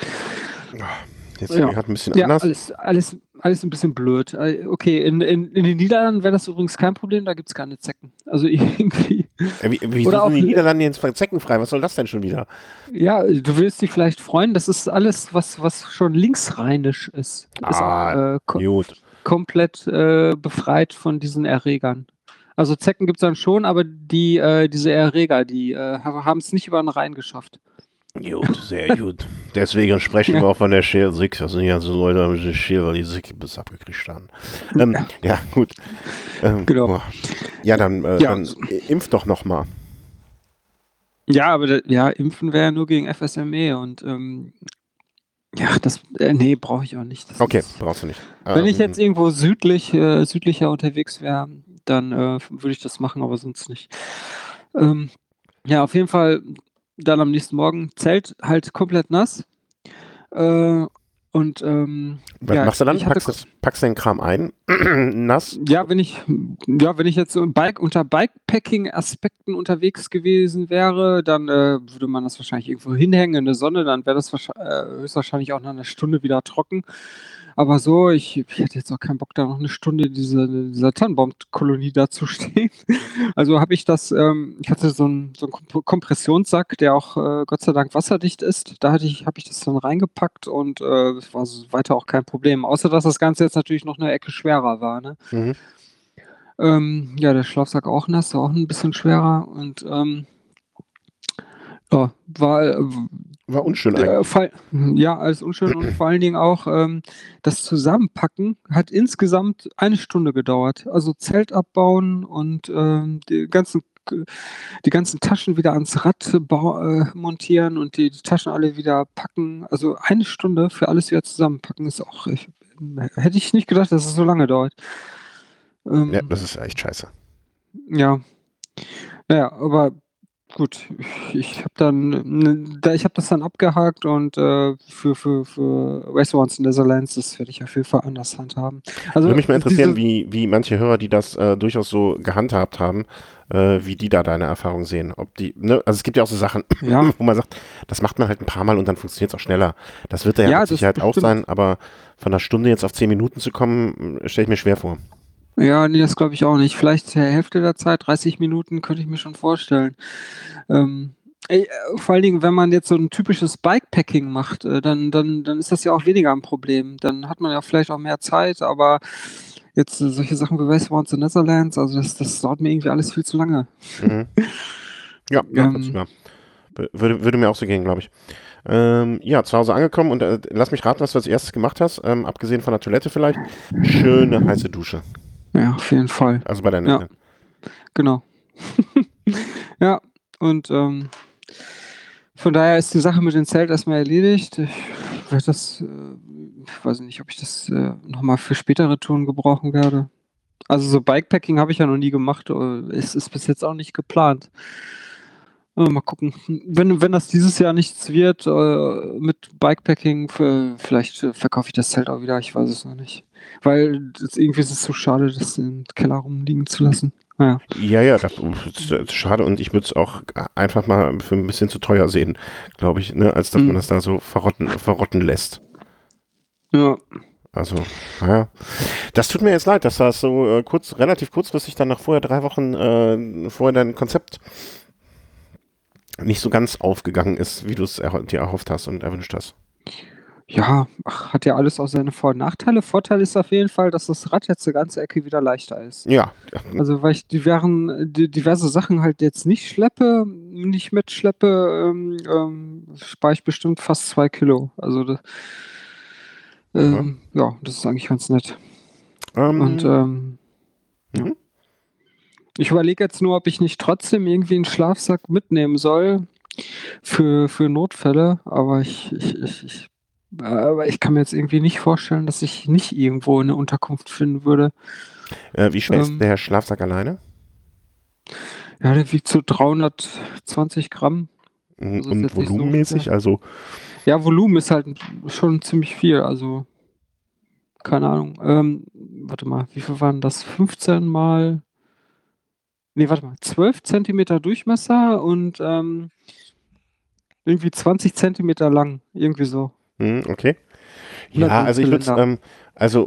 Jetzt Ja. grad 'n bisschen Ja, anders. alles alles alles 'n bisschen blöd. Äh, okay, in in in den Niederlanden wäre das übrigens kein Problem, da gibt's keine Zecken. Also irgendwie Äh, wie wieso oder sind auch die l Niederlande jetzt voll zeckenfrei? Was soll das denn schon wieder? Ja, du wirst dich vielleicht freuen, das ist alles, was was schon linksrheinisch ist, ist auch, Ah, äh, ko gut. komplett, äh, befreit von diesen Erregern. Also, Zecken gibt's dann schon, aber die äh, diese Erreger, die, äh, ha haben's nicht über 'n Rhein geschafft. Gut, sehr gut. Deswegen sprechen Ja. wir auch von der Schele Sick. Das sind ja so Leute mit der Schere, weil die Sickbiss abgekriegt haben. Ähm, ja, gut. Ähm, Genau. boah. Ja, dann äh, Ja, dann s impf doch noch mal. Ja, aber d ja, impfen wäre ja nur gegen F S M E und, ähm Ja, das, äh, nee, brauche ich auch nicht. Das Okay, ist, brauchst du nicht. wenn ich Ähm, jetzt irgendwo südlich, äh, südlicher unterwegs wäre, dann äh, würde ich das machen, aber sonst nicht. Ähm, ja, auf jeden Fall dann am nächsten Morgen Zelt halt komplett nass. Äh, und ähm, was ja, machst du dann? ich hatte Packst, das, packst den Kram ein, nass? Ja, wenn ich ja, wenn ich jetzt so im Bike unter Bikepacking-Aspekten unterwegs gewesen wäre, dann, äh, würde man das wahrscheinlich irgendwo hinhängen in der Sonne, dann wäre das wahrsch äh, höchstwahrscheinlich auch nach 'ner Stunde wieder trocken. Aber so, ich ich hätte jetzt auch keinen Bock, da noch 'ne Stunde in diese dieser Tannenbaumkolonie da zu stehen. Also habe ich das ähm, ich hatte so 'n so 'n Komp Kompressionssack, der auch, äh, Gott sei Dank wasserdicht ist. Da hatte ich habe ich das dann reingepackt und, äh, das war so weiter auch kein Problem, außer dass das Ganze jetzt natürlich noch 'ne Ecke schwerer war, ne? Mhm. Ähm, ja, der Schlafsack auch nass, war auch 'n bisschen schwerer und, ähm ja, war, äh, w War unschön der eigentlich. Fall ja, alles unschön und vor allen Dingen auch, ähm, das Zusammenpacken hat insgesamt eine Stunde gedauert. Also, Zelt abbauen und, ähm, die ganzen k die ganzen Taschen wieder ans Rad bau äh, montieren und die die Taschen alle wieder packen. Also, eine Stunde für alles wieder zusammenpacken ist auch ich hätte ich nicht gedacht, dass es so lange dauert. Ja, Ähm das ist echt scheiße. Ja. Na ja, aber gut, ich ich habe dann 'ne da ich habe das dann abgehakt und, äh, für für für Restaurants in Netherlands, das werde ich auf jeden Fall anders handhaben. Würde Also, mich mal interessieren, diese wie, wie manche Hörer, die das äh, durchaus so gehandhabt haben, äh, wie die da deine Erfahrung sehen. Ob die, ne, also es gibt ja auch so Sachen, ja, wo man sagt, das macht man halt ein paar Mal und dann funktioniert es auch schneller. Das wird da ja ja, mit das Sicherheit auch bestimmt. sein, aber von einer Stunde jetzt auf zehn Minuten zu kommen, stelle ich mir schwer vor. Ja, ne, das glaube ich auch nicht. Vielleicht die Hälfte der Zeit, dreißig Minuten könnte ich mir schon vorstellen. Ähm, ey, äh, vor allen Dingen, wenn man jetzt so 'n typisches Bikepacking macht, äh, dann dann dann ist das ja auch weniger 'n Problem. Dann hat man ja vielleicht auch mehr Zeit, aber jetzt, äh, solche Sachen wie Restaurants in Netherlands, also das das dauert mir irgendwie alles viel zu lange. Mhm. Ja, Ähm, nachvollziehbar. W- Würde, würde mir auch so gehen, glaube ich. Ähm, ja, zu Hause angekommen und äh, lass mich raten, was du als erstes gemacht hast, ähm, abgesehen von der Toilette vielleicht. Schöne heiße Dusche. ja, auf jeden Fall. Also bei deinen Ja, Eltern. genau. Ja, und, ähm, von daher ist die Sache mit dem Zelt erst mal erledigt. Ich werde das, äh ich weiß nicht, ob ich das, äh, noch mal für spätere Touren gebrauchen werde. Also, so Bikepacking habe ich ja noch nie gemacht, äh, es ist bis jetzt auch nicht geplant. Äh, mal gucken. Wenn wenn das dieses Jahr nichts wird, äh, mit Bikepacking, v vielleicht, äh, verkaufe ich das Zelt auch wieder, ich weiß es noch nicht. Weil das irgendwie ist es zu schade, das im Keller rumliegen zu lassen. Na ja. Ja, ja, das, das ist schade und ich würde es auch einfach mal für ein bisschen zu teuer sehen, glaube ich, ne, als dass man Mhm. das da so verrotten, verrotten lässt. Ja. Also, naja. Das tut mir jetzt leid, dass das so äh, kurz, relativ kurzfristig dann nach vorher drei Wochen äh, vorher dein Konzept nicht so ganz aufgegangen ist, wie du es erho dir erhofft hast und erwünscht hast. Ja, ach, hat ja alles auch seine Vor und Nachteile. Vorteil ist auf jeden Fall, dass das Rad jetzt 'ne ganze Ecke wieder leichter ist. Ja, ja, Also, weil ich diveren di diverse Sachen halt jetzt nicht schleppe nicht mitschleppe, ähm, ähm, spare ich bestimmt fast zwei Kilo. Also, da ja. ähm, ja, das ist eigentlich ganz nett. Und, Ähm, ähm, ja. mhm. Ich überlege jetzt nur, ob ich nicht trotzdem irgendwie 'n Schlafsack mitnehmen soll für für Notfälle, aber ich ich ich ich äh, aber ich kann mir jetzt irgendwie nicht vorstellen, dass ich nicht irgendwo 'ne Unterkunft finden würde. Äh, wie schwer ist Ähm, der Schlafsack alleine? ja, der wiegt so dreihundertzwanzig Gramm, Mhm, also ist und jetzt nicht so schwer. volumenmäßig, also, Ja, Volumen ist halt schon ziemlich viel, also, keine Ahnung. Ähm, warte mal, wie viel waren das? fünfzehn mal ne, warte mal, zwölf Zentimeter Durchmesser und, ähm, irgendwie zwanzig Zentimeter lang, irgendwie so. mhm, okay. hundert Ja, Gramm also ich würde es, Zylinder. ähm, also,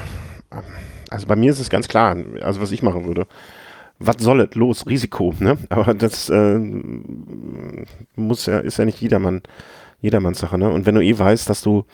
also bei mir ist es ganz klar, also was ich machen würde. Was soll es? Los, Risiko, ne? Aber das äh, muss ja, ist ja nicht jedermann, jedermanns Sache, ne? Und wenn du eh weißt, dass du,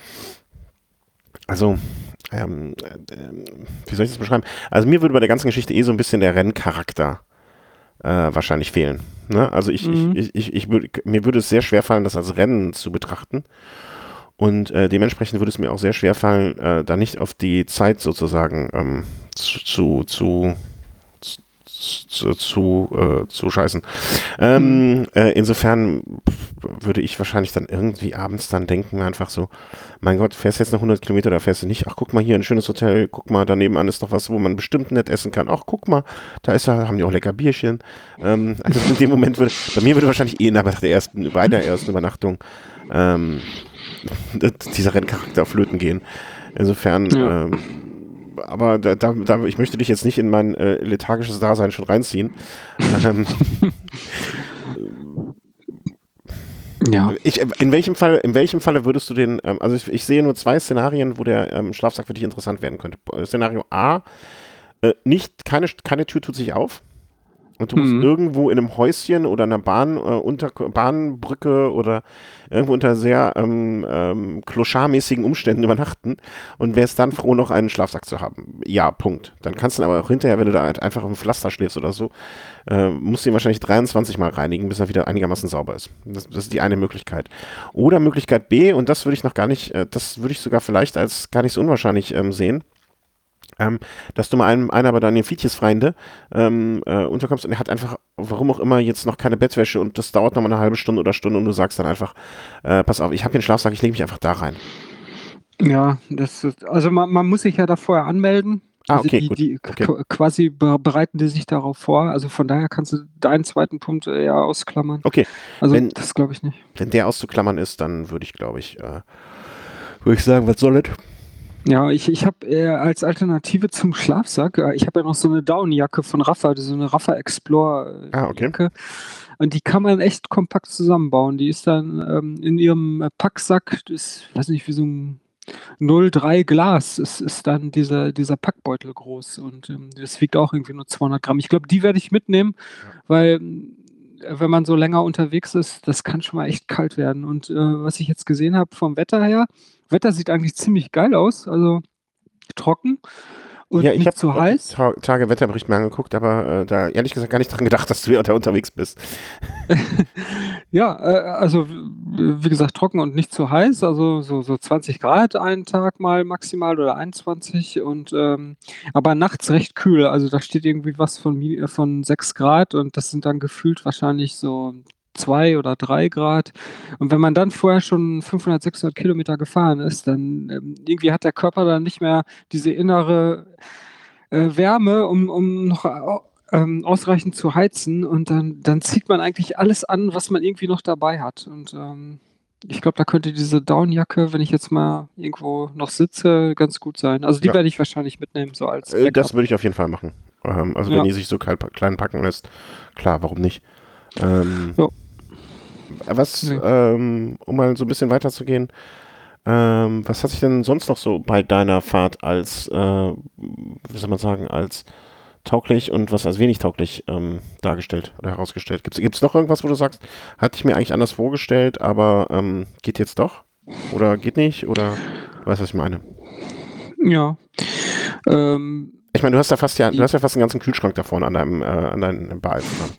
also, ähm, äh, wie soll ich das beschreiben? Also mir würde bei der ganzen Geschichte eh so ein bisschen der Renncharakter äh, wahrscheinlich fehlen. Ne? Also ich, ich, Mhm. ich, ich, ich würd, mir würde es sehr schwer fallen, das als Rennen zu betrachten. Und äh, dementsprechend würde es mir auch sehr schwer fallen, äh, da nicht auf die Zeit sozusagen ähm, zu, zu, zu, zu, zu, äh, zu scheißen. Ähm, Mhm. äh, insofern würde ich wahrscheinlich dann irgendwie abends dann denken, einfach so, mein Gott, fährst jetzt noch hundert Kilometer, da fährst du nicht, ach guck mal hier ein schönes Hotel, guck mal, daneben an ist noch was, wo man bestimmt nett essen kann, ach guck mal, da ist ja, haben die auch lecker Bierchen. Ähm, also in dem Moment würde, bei mir würde wahrscheinlich eh nach der ersten, bei der ersten Übernachtung ähm, dieser Renncharakter flöten gehen. Insofern, Ja. ähm, aber da, da, da, ich möchte dich jetzt nicht in mein äh, lethargisches Dasein schon reinziehen. Ähm, Ja. ich, in welchem Fall, in welchem Falle würdest du den, ähm, also ich, ich sehe nur zwei Szenarien, wo der ähm, Schlafsack für dich interessant werden könnte. Szenario A, äh, nicht, keine, keine Tür tut sich auf. Und du musst Mhm. irgendwo in einem Häuschen oder einer Bahn, äh, unter, Bahnbrücke oder irgendwo unter sehr ähm, ähm, kloscharmäßigen Umständen übernachten und wärst dann froh, noch einen Schlafsack zu haben. Ja, Punkt. Dann kannst du aber auch hinterher, wenn du da halt einfach im Pflaster schläfst oder so, äh, musst du ihn wahrscheinlich dreiundzwanzig Mal reinigen, bis er wieder einigermaßen sauber ist. Das, das ist die eine Möglichkeit. Oder Möglichkeit B, und das würde ich noch gar nicht, äh, das würde ich sogar vielleicht als gar nicht so unwahrscheinlich ähm, sehen, ähm, dass du mal einem, einer bei deinen Fietjesfreunde ähm, äh, unterkommst und er hat einfach, warum auch immer, jetzt noch keine Bettwäsche und das dauert noch mal eine halbe Stunde oder Stunde und du sagst dann einfach, äh, pass auf, ich habe hier einen Schlafsack, ich lege mich einfach da rein. Ja, das ist, also man, man muss sich ja da vorher anmelden. Ah, Also okay, die, gut. die Okay. qu- quasi be bereiten die sich darauf vor. Also von daher kannst du deinen zweiten Punkt eher ausklammern. Okay. Also Wenn, das glaube ich nicht. wenn der auszuklammern ist, dann würde ich, glaube ich, äh, würde ich sagen, was soll das? Ja, ich, ich habe äh, als Alternative zum Schlafsack, äh, ich habe ja noch so eine Downjacke von Rafa, so eine Rafa Explore Ah, äh, okay. Jacke. Und die kann man echt kompakt zusammenbauen. Die ist dann ähm, in ihrem äh, Packsack, das weiß nicht, wie so ein null Komma drei Glas ist, ist dann dieser, dieser Packbeutel groß und ähm, das wiegt auch irgendwie nur zweihundert Gramm. Ich glaube, die werde ich mitnehmen, Ja. weil äh, wenn man so länger unterwegs ist, das kann schon mal echt kalt werden. Und äh, was ich jetzt gesehen habe vom Wetter her, Wetter sieht eigentlich ziemlich geil aus, also trocken Ja, und ich nicht habe zu auch die heiß. Ta Tage Wetterbericht mir angeguckt, aber äh, da ehrlich gesagt gar nicht dran gedacht, dass du da unterwegs bist. Ja, äh, also w- wie gesagt, trocken und nicht zu heiß, also so, so zwanzig Grad einen Tag mal maximal oder einundzwanzig und ähm, aber nachts recht kühl. Also da steht irgendwie was von, Mi- äh, von sechs Grad und das sind dann gefühlt wahrscheinlich so zwei oder drei Grad. Und wenn man dann vorher schon fünfhundert, sechshundert Kilometer gefahren ist, dann ähm, irgendwie hat der Körper dann nicht mehr diese innere äh, Wärme, um, um noch au- ähm, ausreichend zu heizen und dann, dann zieht man eigentlich alles an, was man irgendwie noch dabei hat. Und ähm, ich glaube, da könnte diese Downjacke, wenn ich jetzt mal irgendwo noch sitze, ganz gut sein. Also die Ja, werde ich wahrscheinlich mitnehmen, so als äh, das Backup. würde ich auf jeden Fall machen. Ähm, also wenn Ja, die sich so kalt, klein packen lässt, klar, warum nicht? Ähm, ja, was, nee. ähm, um mal so ein bisschen weiterzugehen, ähm, was hat sich denn sonst noch so bei deiner Fahrt als, äh, wie soll man sagen, als tauglich und was als wenig tauglich ähm, dargestellt oder herausgestellt? Gibt es noch irgendwas, wo du sagst, hatte ich mir eigentlich anders vorgestellt, aber ähm, geht jetzt doch? Oder geht nicht? Oder weißt du, was ich meine? Ja. Ähm, Ich meine, du hast ja fast ja, du die, hast ja fast einen ganzen Kühlschrank da vorne an deinem, äh, an deinem Bereits dran.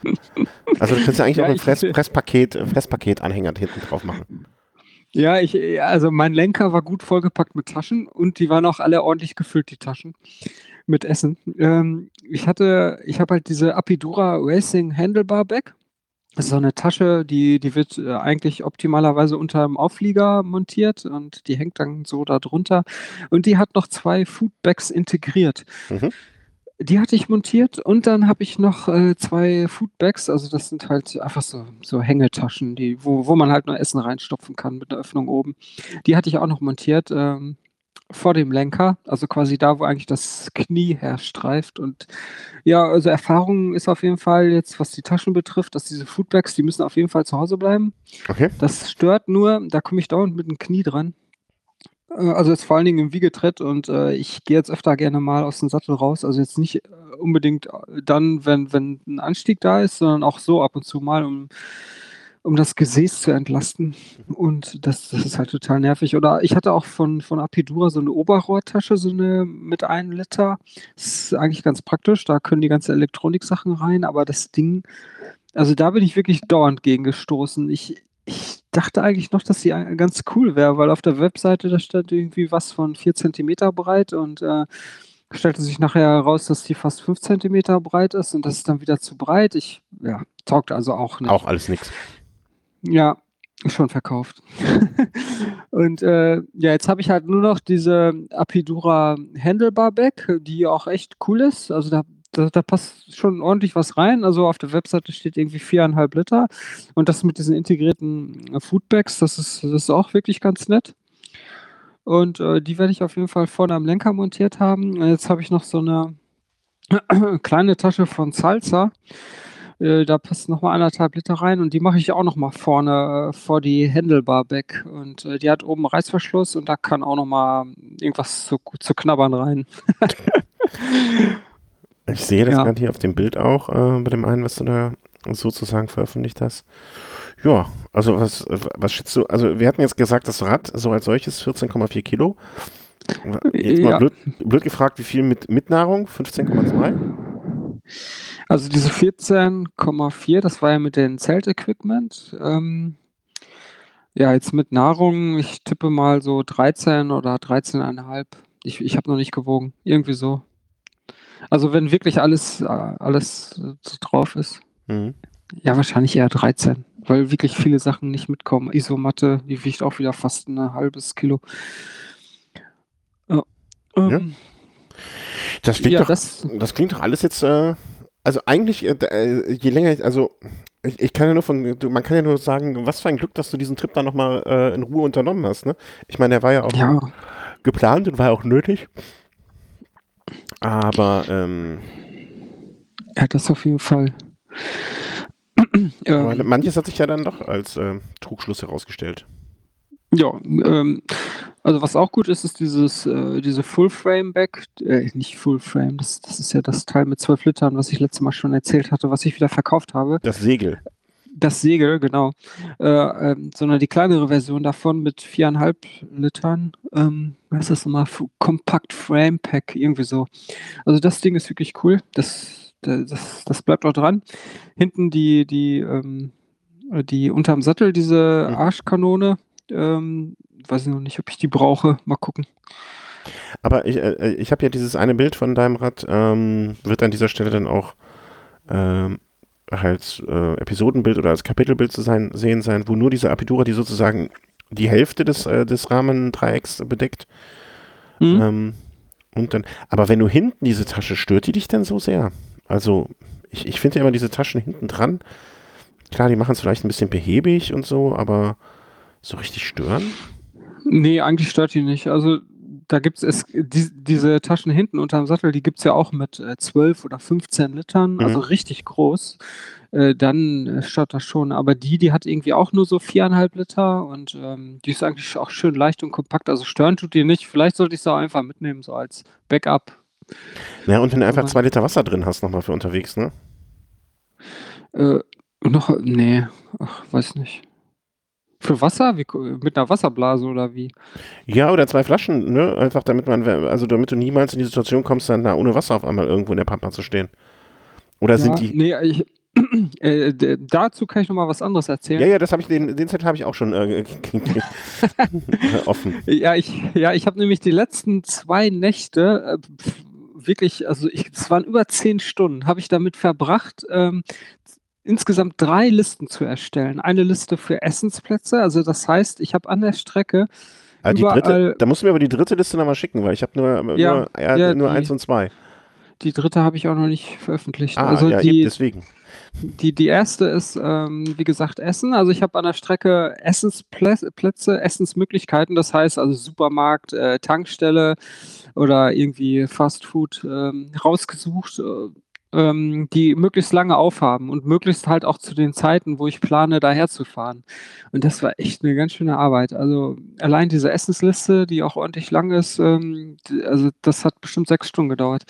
Also du könntest ja eigentlich auch ja, ein ich, Fress, Presspaket, äh, Fresspaket-Anhänger hinten drauf machen. ja, ich, also mein Lenker war gut vollgepackt mit Taschen und die waren auch alle ordentlich gefüllt, die Taschen. Mit Essen. Ähm, ich hatte ich habe halt diese Apidura Racing Handlebar Bag. Das ist so 'ne Tasche, die die wird, äh, eigentlich optimalerweise unterm Auflieger montiert und die hängt dann so da drunter. Und die hat noch zwei Foodbags integriert. Mhm. Die hatte ich montiert und dann habe ich noch, äh, zwei Foodbags, also das sind halt einfach so so Hängetaschen, die wo wo man halt nur Essen reinstopfen kann mit 'ner Öffnung oben. Die hatte ich auch noch montiert, ähm, vor dem Lenker, also quasi da, wo eigentlich das Knie herstreift und ja, also Erfahrung ist auf jeden Fall jetzt, was die Taschen betrifft, dass diese Foodbags, die müssen auf jeden Fall zu Hause bleiben. Okay. Das stört nur, da komme ich dauernd mit dem Knie dran. Äh, also jetzt vor allen Dingen im Wiegetritt und, äh, ich gehe jetzt öfter gerne mal aus dem Sattel raus. Also jetzt nicht, äh, unbedingt, äh, dann, wenn wenn 'n Anstieg da ist, sondern auch so ab und zu mal, um um das Gesäß zu entlasten. Und das das ist halt total nervig. Oder ich hatte auch von von Apidura so 'ne Oberrohrtasche, so 'ne mit einem Liter. Ist eigentlich ganz praktisch, da können die ganzen Elektroniksachen rein, aber das Ding, also da bin ich wirklich dauernd gegen gestoßen. Ich ich dachte eigentlich noch, dass die ei ganz cool wäre, weil auf der Webseite, da stand irgendwie was von vier Zentimeter breit und, äh, stellte sich nachher heraus, dass die fast fünf Zentimeter breit ist und das ist dann wieder zu breit. Ich ja, taugt also auch Auch nicht. alles nix. Ja, schon verkauft. Und, äh, ja, jetzt habe ich halt nur noch diese Apidura Handlebar Bag, die auch echt cool ist. Also, da da da passt schon ordentlich was rein. Also, auf der Webseite steht irgendwie vier Komma fünf Liter und das mit diesen integrierten äh, Foodbags, das ist das ist auch wirklich ganz nett. Und, äh, die werde ich auf jeden Fall vorne am Lenker montiert haben. Und jetzt habe ich noch so 'ne kleine Tasche von Salsa. Äh, da passt noch mal anderthalb Liter rein und die mache ich auch noch mal vorne, äh, vor die Handlebar Bag und, äh, die hat oben Reißverschluss und da kann auch noch mal irgendwas zu zu knabbern rein. Ich sehe das Ja. grad hier auf dem Bild auch, äh, bei dem einen, was du da sozusagen veröffentlicht hast. Ja, also was w was schätzt du also, wir hatten jetzt gesagt, das Rad so als solches vierzehn Komma vier Kilo. Wa jetzt mal Ja. blöd blöd gefragt, wie viel mit mit Nahrung? fünfzehn Komma zwei? Also, diese vierzehn Komma vier, das war ja mit den Zeltequipment. Ähm, ja, jetzt mit Nahrung, ich tippe mal so dreizehn oder dreizehn Komma fünf. Ich ich habe noch nicht gewogen, irgendwie so. Also, wenn wirklich alles äh, alles so drauf ist. Mhm. Ja, wahrscheinlich eher dreizehn, weil wirklich viele Sachen nicht mitkommen. Isomatte, die wiegt auch wieder fast 'n halbes Kilo. Ja, Ja. ähm Das klingt ja, doch das das klingt doch alles jetzt, äh also, eigentlich, äh, d äh, je länger ich also, ich ich kann ja nur von du man kann ja nur sagen, was für ein Glück, dass du diesen Trip dann noch mal, äh, in Ruhe unternommen hast, ne? Ich meine, der war ja auch Ja. geplant und war ja auch nötig. Aber, ähm Ja, das auf jeden Fall. aber Ähm manches hat sich ja dann doch als, ähm, Trugschluss herausgestellt. Ja, ähm, also, was auch gut ist, ist dieses äh, diese Full Frame Bag äh, nicht Full Frame, das das ist ja das Teil mit zwölf Litern, was ich letztes Mal schon erzählt hatte, was ich wieder verkauft habe. Das Segel. Das Segel, genau. Äh, ähm, sondern die kleinere Version davon mit vier Komma fünf Litern. Ähm, wie heißt das noch mal? Fu Compact Frame Pack, irgendwie so. Also, das Ding ist wirklich cool. Das da das das bleibt auch dran. Hinten die die, ähm äh, die unterm Sattel, diese Mhm. Arschkanone, ähm, weiß ich noch nicht, ob ich die brauche. Mal gucken. Aber ich äh, äh, ich habe ja dieses eine Bild von deinem Rad, ähm, wird an dieser Stelle dann auch, ähm, als, äh, Episodenbild oder als Kapitelbild zu sein sehen sein, wo nur diese Apidura, die sozusagen die Hälfte des äh, des Rahmendreiecks bedeckt. Mhm. Ähm, und dann aber wenn du hinten diese Tasche stört die dich denn so sehr? Also, ich ich finde ja immer diese Taschen hinten dran klar, die machen's vielleicht 'n bisschen behäbig und so, aber so richtig stören? Ne, eigentlich stört die nicht. Also, da gibt's es dies diese Taschen hinten unterm Sattel, die gibt's ja auch mit, äh, zwölf oder fünfzehn Litern, also Mhm. richtig groß. Äh, dann, äh, stört das schon. Aber die, die hat irgendwie auch nur so vier Komma fünf Liter und, ähm, die ist eigentlich auch schön leicht und kompakt. Also, stören tut die nicht. Vielleicht sollte ich sie auch einfach mitnehmen, so als Backup. Na ja, und wenn du einfach Aber zwei Liter Wasser drin hast noch mal für unterwegs, ne? Äh, noch ne, ach, weiß nicht. Für Wasser? Wie ko mit 'ner Wasserblase oder wie? Ja, oder zwei Flaschen, ne? Einfach damit man we also, damit du niemals in die Situation kommst, dann da ohne Wasser auf einmal irgendwo in der Pampa zu stehen. Oder sind Ja, die ne, ich äh, d dazu kann ich noch mal was anderes Ja, erzählen. ja, das habe ich den den Zettel habe ich auch schon, äh, offen. Ja, ich ja, ich habe nämlich die letzten zwei Nächte, äh, wirklich also, ich es waren über zehn Stunden, habe ich damit verbracht, ähm, insgesamt drei Listen zu erstellen. Eine Liste für Essensplätze, also, das heißt, ich habe an der Strecke Ah, die dritte überall da musst du mir aber die dritte Liste noch mal schicken, weil ich habe nur Ja, nur ja, ja, nur die eins und zwei. die dritte habe ich auch noch nicht veröffentlicht. Ah, Also, ja, eben, die deswegen. die die erste ist, ähm, wie gesagt, Essen. Also, ich habe an der Strecke Essenspläs Plätze, Essensmöglichkeiten, das heißt also Supermarkt, äh, Tankstelle oder irgendwie Fast Food, ähm, rausgesucht, äh, ähm, die möglichst lange aufhaben und möglichst halt auch zu den Zeiten, wo ich plane, daherzufahren. Und das war echt 'ne ganz schöne Arbeit. Also, allein diese Essensliste, die auch ordentlich lang ist, ähm, d also, das hat bestimmt sechs Stunden gedauert.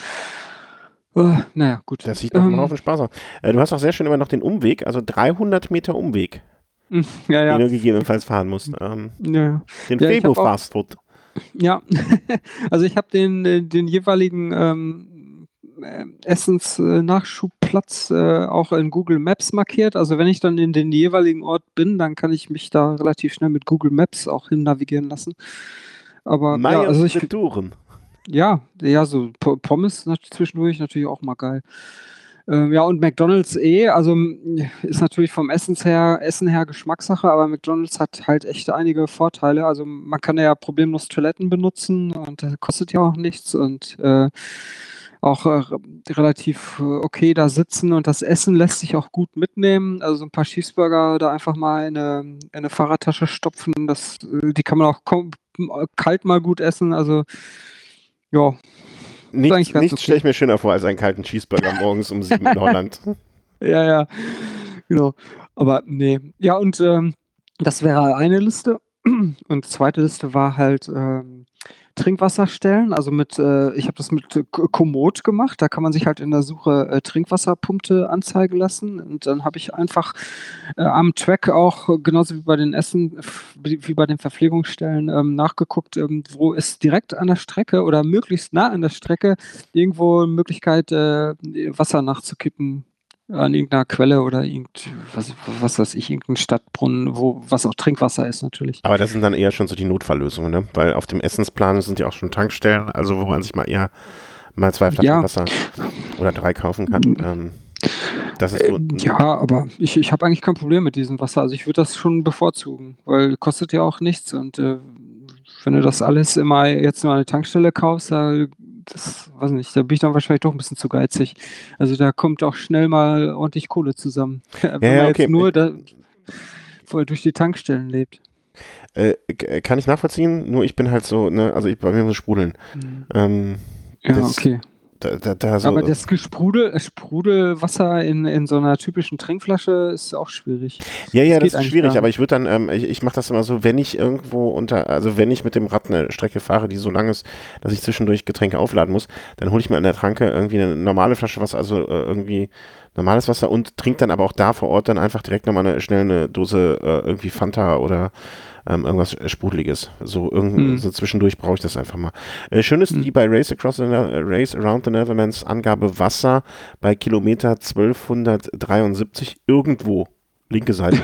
na ja, gut. Das sieht nach 'nem Ähm Haufen Spaß aus. Äh, du hast auch sehr schön immer noch den Umweg, also, dreihundert Meter Umweg Hm, ja, den ja. du gegebenenfalls fahren musst, ähm, Ja, ja. den Ja, ich Febo habe auch Fast Food. ja, also, ich habe den äh, den jeweiligen, ähm, ähm, Essens äh, Nachschubplatz, äh, auch in Google Maps markiert. Also, wenn ich dann in den jeweiligen Ort bin, dann kann ich mich da relativ schnell mit Google Maps auch hin navigieren lassen. Aber ja, also, Meyers ich Retouren. ja, ja, so Po Pommes nat zwischendurch natürlich auch mal geil. Ähm, ja, und McDonald's eh, also, hm, ist natürlich vom Essens her Essen her Geschmackssache, aber McDonald's hat halt echt einige Vorteile. Also, man kann ja problemlos Toiletten benutzen und das kostet ja auch nichts und, äh, auch, äh, re relativ, äh, okay da sitzen und das Essen lässt sich auch gut mitnehmen. Also, so 'n paar Cheeseburger da einfach mal in 'ne in 'ne Fahrradtasche stopfen, das äh, die kann man auch kom äh, kalt mal gut essen. Also, ja, ist Nichts, eigentlich ganz nichts stelle okay. ich mir schöner vor als einen kalten Cheeseburger morgens um sieben in Holland. Ja, ja, genau. Aber ne. Ja, und, ähm, das wäre eine Liste. Und zweite Liste war halt, ähm, Trinkwasserstellen. Also, mit, äh ich habe das mit Ko Komoot gemacht. Da kann man sich halt in der Suche, äh, Trinkwasserpunkte anzeigen lassen. Und dann habe ich einfach, äh, am Track auch genauso wie bei den Essen f wie wie bei den Verpflegungsstellen, ähm, nachgeguckt, ähm, wo ist direkt an der Strecke oder möglichst nah an der Strecke irgendwo Möglichkeit, äh, Wasser nachzukippen an irgend 'ner Quelle oder irgend was was weiß ich, irgend 'n Stadtbrunnen, wo was auch Trinkwasser ist natürlich. Aber das sind dann eher schon so die Notfalllösungen, ne? Weil auf dem Essensplan sind ja auch schon Tankstellen, also wo man sich mal eher mal zwei Flaschen Ja. Wasser oder drei kaufen kann. Hm. Ähm, das ist so Ähm, 'n ja, aber ich ich habe eigentlich kein Problem mit diesem Wasser. Also, ich würde das schon bevorzugen, weil kostet ja auch nichts und, äh, wenn du das alles immer jetzt nur an der Tankstelle kaufst, da das weiß nicht, da bin ich dann wahrscheinlich doch 'n bisschen zu geizig. Also, da kommt auch schnell mal ordentlich Kohle zusammen, Ja, wenn man ja, jetzt okay. nur da voll durch die Tankstellen lebt. Äh, k kann ich nachvollziehen, nur ich bin halt so, ne, also ich bei mir muss sprudeln. Mhm. Ähm, Ja, das okay. da da da Aber so das Gesprudel Sprudelwasser in in so 'ner typischen Trinkflasche ist auch schwierig. Ja, Das ja, geht das ist eigentlich schwierig, gar aber nicht. ich würde dann, ähm ich ich mache das immer so, wenn ich irgendwo unter also wenn ich mit dem Rad 'ne Strecke fahre, die so lang ist, dass ich zwischendurch Getränke aufladen muss, dann hole ich mir an der Tanke irgendwie 'ne normale Flasche Wasser, also, äh, irgendwie normales Wasser und trinke dann aber auch da vor Ort dann einfach direkt noch mal 'ne schnell 'ne Dose, äh, irgendwie Fanta oder, ähm, irgendwas Sprudeliges. So irgend Mhm. so zwischendurch brauche ich das einfach mal. Äh, schön ist die Mhm. bei Race Across the Ne Race Around the Netherlands Angabe Wasser bei Kilometer zwölfhundertdreiundsiebzig irgendwo, linke Seite.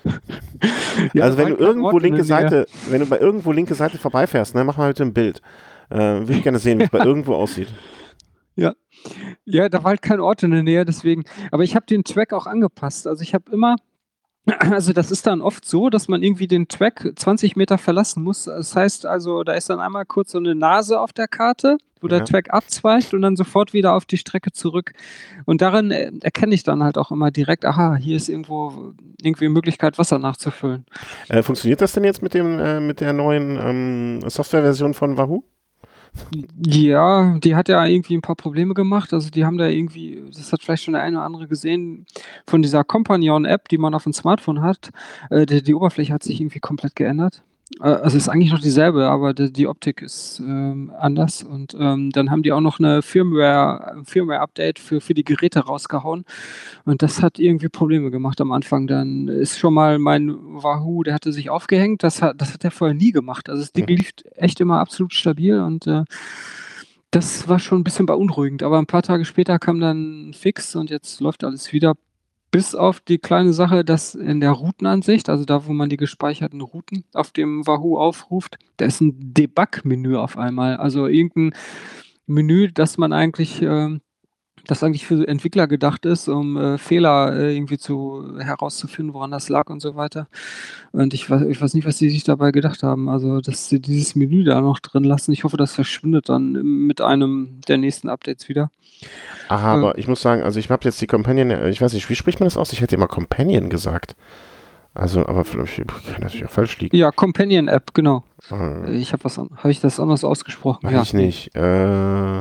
Ja, Also, da war wenn du halt kein irgendwo Ort in der linke Nähe. Seite wenn du bei irgendwo linke Seite vorbeifährst, ne, mach mal bitte 'n Bild. Äh, würde ich gerne sehen, wie's bei irgendwo aussieht. Ja. Ja, da war halt kein Ort in der Nähe, deswegen aber ich habe den Track auch angepasst. Also, ich habe immer also, das ist dann oft so, dass man irgendwie den Track zwanzig Meter verlassen muss. Das heißt also, da ist dann einmal kurz so 'ne Nase auf der Karte, wo der Ja. Track abzweigt und dann sofort wieder auf die Strecke zurück. Und daran, äh, erkenne ich dann halt auch immer direkt: „Aha, hier ist irgendwo irgendwie Möglichkeit, Wasser nachzufüllen.“ Äh, funktioniert das denn jetzt mit dem äh, mit der neuen, ähm, Softwareversion von Wahoo? J ja, die hat ja irgendwie 'n paar Probleme gemacht. Also, die haben da irgendwie das hat vielleicht schon der eine oder andere gesehen von dieser Companion-App, die man aufm Smartphone hat. Äh, die die Oberfläche hat sich irgendwie komplett geändert. Äh, also, ist eigentlich noch dieselbe, aber d die Optik ist, ähm, anders und, ähm, dann haben die auch noch 'ne Firmware Firmware-Update für für die Geräte rausgehauen und das hat irgendwie Probleme gemacht am Anfang. Dann ist schon mal mein Wahoo der hatte sich aufgehängt. Das hat das hat der vorher nie gemacht. Also, das Ding Mhm. lief echt immer absolut stabil und, äh, das war schon 'n bisschen beunruhigend. Aber 'n paar Tage später kam dann 'n Fix und jetzt läuft alles wieder, bis auf die kleine Sache, dass in der Routenansicht, also da, wo man die gespeicherten Routen auf dem Wahoo aufruft, da ist 'n Debug-Menü auf einmal. Also, irgend 'n Menü, das man eigentlich, ähm das eigentlich für Entwickler gedacht ist, um, äh, Fehler, äh, irgendwie zu herauszufinden, woran das lag und so weiter. Und ich wei ich weiß nicht, was die sich dabei gedacht haben. Also, dass sie dieses Menü da noch drin lassen. Ich hoffe, das verschwindet dann mit einem der nächsten Updates wieder. Äh Aber ich muss sagen, also ich habe jetzt die Companion äh, ich weiß nicht, wie spricht man das aus? Ich hätte immer Companion gesagt. Also, aber vielleicht kann natürlich auch falsch liegen. Ja, Companion-App, genau. Äh. Ich habe was an habe ich das anders ausgesprochen? Weiß Ja, ich ne. nicht. Äh,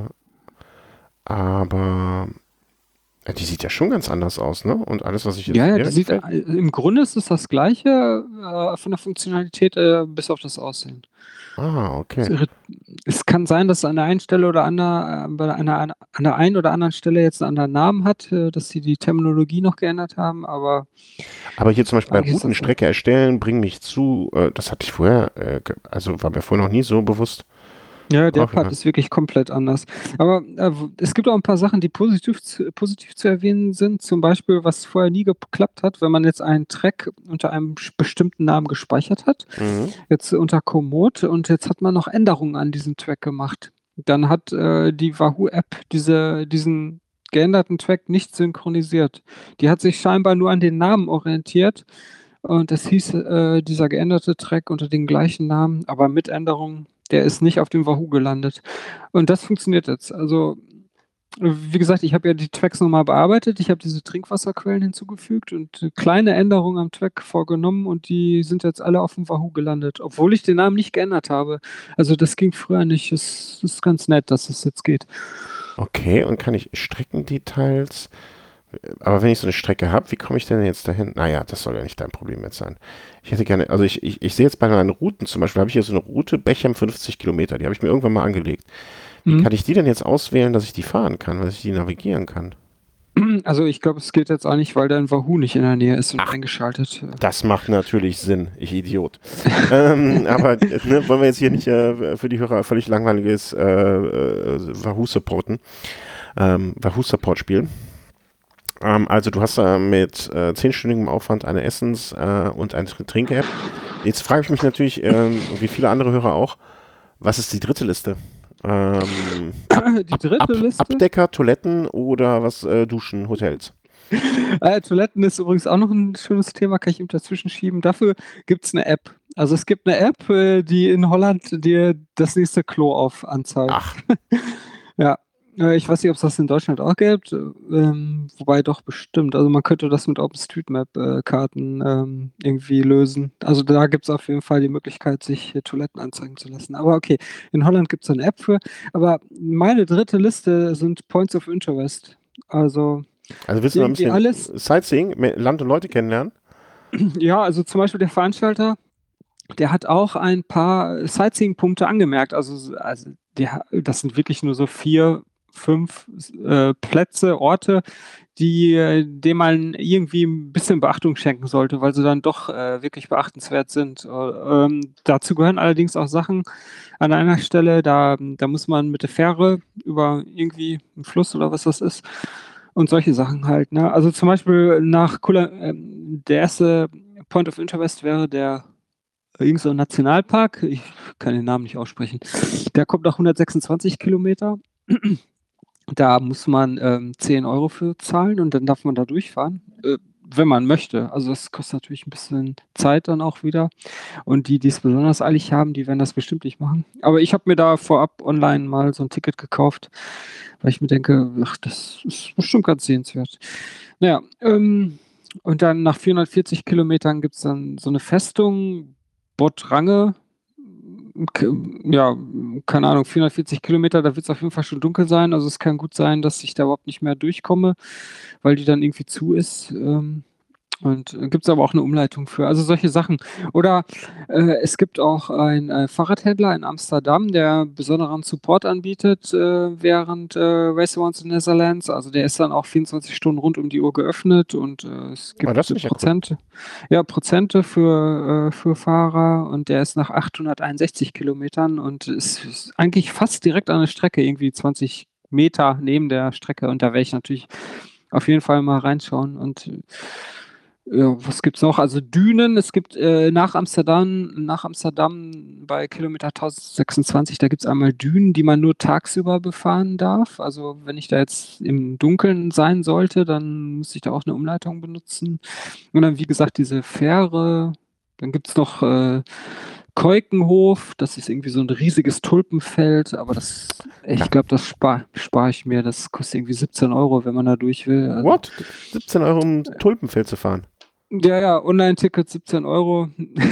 aber ja, die sieht ja schon ganz anders aus, ne? Und alles, was ich jetzt Ja, ja, sehe, die sieht, äh gefällt mir. im Grunde ist es das Gleiche, äh, von der Funktionalität, äh, bis auf das Aussehen. Ah, Es okay. irrit es kann sein, dass an der einen Stelle oder ander äh, bei einer an an der einen oder anderen Stelle jetzt 'n anderen Namen hat, äh, dass sie die Terminologie noch geändert haben, aber Aber hier zum Beispiel bei eigentlich ist das so. Routenstrecke erstellen, bring mich zu, äh, das hatte ich vorher, äh, ge also war mir vorher noch nie so bewusst Ja, der Part aufgefallen. ist wirklich komplett anders. Aber, äh, w es gibt auch 'n paar Sachen, die positiv z positiv zu erwähnen sind. Zum Beispiel, was vorher nie geklappt hat, wenn man jetzt einen Track unter einem sch bestimmten Namen gespeichert hat, Mhm. jetzt unter Komoot und jetzt hat man noch Änderungen an diesem Track gemacht. dann hat äh, die Wahoo-App diese, diesen geänderten Track nicht synchronisiert. Die hat sich scheinbar nur an den Namen orientiert und es hieß, äh, dieser geänderte Track unter den gleichen Namen, aber mit Änderungen, der ist nicht auf dem Wahoo gelandet. Und das funktioniert jetzt. Also, wie gesagt, ich habe ja die Tracks nochmal bearbeitet. Ich habe diese Trinkwasserquellen hinzugefügt und äh, kleine Änderungen am Track vorgenommen und die sind jetzt alle auf dem Wahoo gelandet, obwohl ich den Namen nicht geändert habe. Also das ging früher nicht. Es ist ganz nett, dass es jetzt geht. Okay, und kann ich Streckendetails, aber wenn ich so eine Strecke habe, wie komme ich denn jetzt dahin? Naja, das soll ja nicht dein Problem jetzt sein. Ich hätte gerne, also ich, ich, ich sehe jetzt bei meinen Routen zum Beispiel, habe ich hier so eine Route Bechem fünfzig Kilometer, die habe ich mir irgendwann mal angelegt. Wie Mhm. kann ich die denn jetzt auswählen, dass ich die fahren kann, dass ich die navigieren kann? Also ich glaube, es geht jetzt auch nicht, weil dein Wahoo nicht in der Nähe ist und Ach, eingeschaltet. das macht natürlich Sinn, ich Idiot. ähm, aber äh, ne, wollen wir jetzt hier nicht äh, für die Hörer völlig langweiliges äh, äh, Wahoo supporten, ähm, Wahoo Support spielen. Ähm, also du hast äh, mit äh, zehnstündigem Aufwand eine Essens- äh, und eine Trink-App. Jetzt frage ich mich natürlich, ähm, wie viele andere Hörer auch, was ist die dritte Liste? Ähm, Ab, Die Ab, dritte Ab, Liste. Abdecker, Toiletten oder was? Äh, Duschen, Hotels? Äh, Toiletten ist übrigens auch noch ein schönes Thema, kann ich ihm dazwischen schieben. Dafür gibt es eine App. Also es gibt eine App, äh, die in Holland dir das nächste Klo auf anzeigt. Ach, Ja, äh, ich weiß nicht, ob es das in Deutschland auch gibt, ähm, wobei doch bestimmt. Also man könnte das mit OpenStreetMap-Karten ähm, irgendwie lösen. Also da gibt es auf jeden Fall die Möglichkeit, sich äh, Toiletten anzeigen zu lassen. Aber okay, in Holland gibt es eine App für. Aber meine dritte Liste sind Points of Interest. Also also willst du mal ein irgendwie bisschen alles. Sightseeing, mehr Land und Leute kennenlernen? Ja, also zum Beispiel der Veranstalter, der hat auch ein paar Sightseeing-Punkte angemerkt. Also, also der, das sind wirklich nur so vier, fünf äh, Plätze, Orte, die, äh, dem man irgendwie ein bisschen Beachtung schenken sollte, weil sie dann doch äh, wirklich beachtenswert sind. Äh, ähm, dazu gehören allerdings auch Sachen an einer Stelle, da, da muss man mit der Fähre über irgendwie einen Fluss oder was das ist. Und solche Sachen halt. Ne? Also zum Beispiel nach Kula, ähm, der erste Point of Interest wäre der irgend so ein Nationalpark. Ich kann den Namen nicht aussprechen. Der kommt nach hundertsechsundzwanzig Kilometer. Da muss man ähm, zehn Euro für zahlen und dann darf man da durchfahren, äh, wenn man möchte. Also das kostet natürlich ein bisschen Zeit dann auch wieder. Und die, die es besonders eilig haben, die werden das bestimmt nicht machen. Aber ich habe mir da vorab online mal so ein Ticket gekauft, weil ich mir denke, ach, das ist bestimmt ganz sehenswert. Naja, ähm, und dann nach vierhundertvierzig Kilometern gibt es dann so eine Festung, Bottrange. K ja, keine Ahnung, vierhundertvierzig Kilometer, da wird es auf jeden Fall schon dunkel sein. Also, es kann gut sein, dass ich da überhaupt nicht mehr durchkomme, weil die dann irgendwie zu ist. Ähm, und äh, gibt es aber auch eine Umleitung für. Also, solche Sachen. Oder, äh, es gibt auch einen, äh, Fahrradhändler in Amsterdam, der besonderen Support anbietet, äh, während, äh, Race Around the Netherlands. Also, der ist dann auch vierundzwanzig Stunden rund um die Uhr geöffnet und, äh, es Oh, das gibt, äh, finde ich ja cool. Prozente ja, Prozente für, äh, für Fahrer und der ist nach achthunderteinundsechzig Kilometern und ist ist eigentlich fast direkt an der Strecke, irgendwie zwanzig Meter neben der Strecke und da werde ich natürlich auf jeden Fall mal reinschauen und, äh, ja, was gibt's noch? Also Dünen, es gibt, äh, nach Amsterdam nach Amsterdam bei Kilometer tausendsechsundzwanzig, da gibt's einmal Dünen, die man nur tagsüber befahren darf. Also, wenn ich da jetzt im Dunkeln sein sollte, dann muss ich da auch 'ne Umleitung benutzen. Und dann, wie gesagt, diese Fähre. Dann gibt's noch, äh, Keukenhof, das ist irgendwie so 'n riesiges Tulpenfeld, aber das Ja. ich glaube, das spare spare ich mir. Das kostet irgendwie siebzehn Euro, wenn man da durch will. Also What? siebzehn Euro, um Tulpenfeld zu fahren. ja, ja, Online-Ticket siebzehn Euro.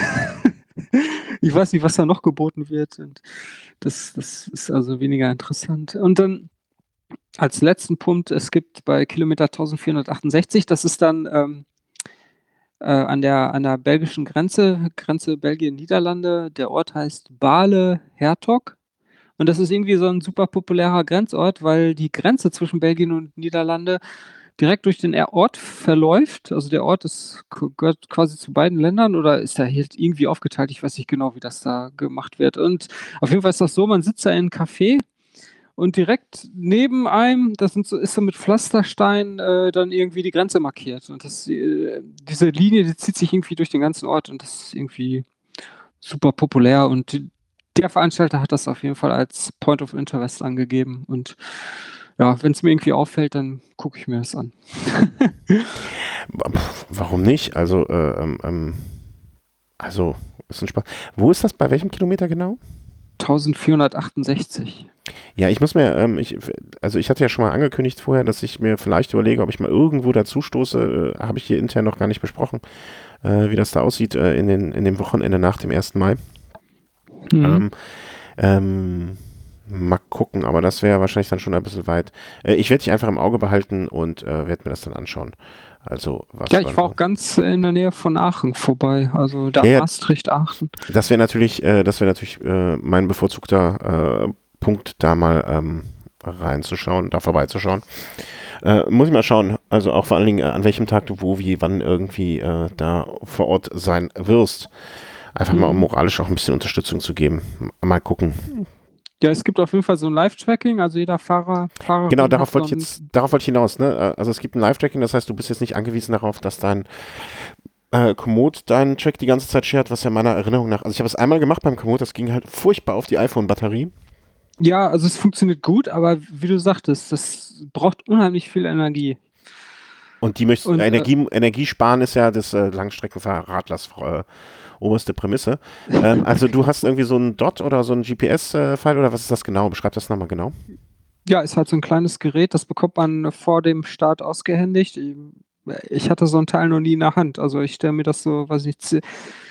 Ich weiß nicht, was da noch geboten wird und das das ist also weniger interessant. Und dann als letzten Punkt, es gibt bei Kilometer eintausendvierhundertachtundsechzig, das ist dann, ähm, äh, an der an der belgischen Grenze, Grenze Belgien-Niederlande. Der Ort heißt Baale-Hertog und das ist irgendwie so 'n super populärer Grenzort, weil die Grenze zwischen Belgien und Niederlande direkt durch den er Ort verläuft. Also, der Ort ist g gehört quasi zu beiden Ländern oder ist da halt irgendwie aufgeteilt. Ich weiß nicht genau, wie das da gemacht wird. Und auf jeden Fall ist das so, man sitzt da in 'n Café und direkt neben einem, das sind so ist so mit Pflasterstein, äh, dann irgendwie die Grenze markiert. Und das äh, diese Linie, die zieht sich irgendwie durch den ganzen Ort und das ist irgendwie super populär und der Veranstalter hat das auf jeden Fall als Point of Interest angegeben und ja, wenn es mir irgendwie auffällt, dann gucke ich mir das an. Warum nicht? Also, äh, ähm, ähm, also, ist ein Spaß. Wo ist das? Bei welchem Kilometer genau? eintausendvierhundertachtundsechzig. Ja, ich muss mir, ähm, ich, also ich hatte ja schon mal angekündigt vorher, dass ich mir vielleicht überlege, ob ich mal irgendwo dazu stoße. Äh, habe ich hier intern noch gar nicht besprochen, äh, wie das da aussieht äh, in den, in dem Wochenende nach dem ersten Mai. Mhm. Ähm, ähm, mal gucken, aber das wäre wahrscheinlich dann schon ein bisschen weit. Äh, ich werde dich einfach im Auge behalten und äh, werde mir das dann anschauen. Also, was Ja, dann ich war so. auch ganz in der Nähe von Aachen vorbei, also da Ja, ja, Maastricht, Aachen. das wäre natürlich, äh, das wäre natürlich äh, mein bevorzugter äh, Punkt, da mal ähm, reinzuschauen, da vorbeizuschauen. Äh, muss ich mal schauen, also auch vor allen Dingen, äh, an welchem Tag du wo, wie, wann irgendwie äh, da vor Ort sein wirst. Einfach mal, um Mhm. moralisch auch ein bisschen Unterstützung zu geben. Mal gucken. Ja, es gibt auf jeden Fall so ein Live-Tracking, also jeder Fahrer, Genau, Fahrerin hat darauf so wollte ich ein, jetzt, darauf wollte ich hinaus, ne? Äh, Also es gibt ein Live-Tracking, das heißt, du bist jetzt nicht angewiesen darauf, dass dein äh, Komoot deinen Track die ganze Zeit shared, was ja meiner Erinnerung nach, also ich habe es einmal gemacht beim Komoot, das ging halt furchtbar auf die iPhone-Batterie. ja, also es funktioniert gut, aber wie du sagtest, das braucht unheimlich viel Energie. Und die möchtest, Und äh, Energie, Energiesparen ist ja des äh, Langstreckenfahrradlers äh, oberste Prämisse. Ähm, also du hast irgendwie so einen Dot oder so einen G P S-File oder was ist das genau? Beschreib das nochmal genau. ja, ist halt so ein kleines Gerät, das bekommt man vor dem Start ausgehändigt. Ich, ich hatte so ein Teil noch nie in der Hand. Also ich stelle mir das so, weiß ich, z-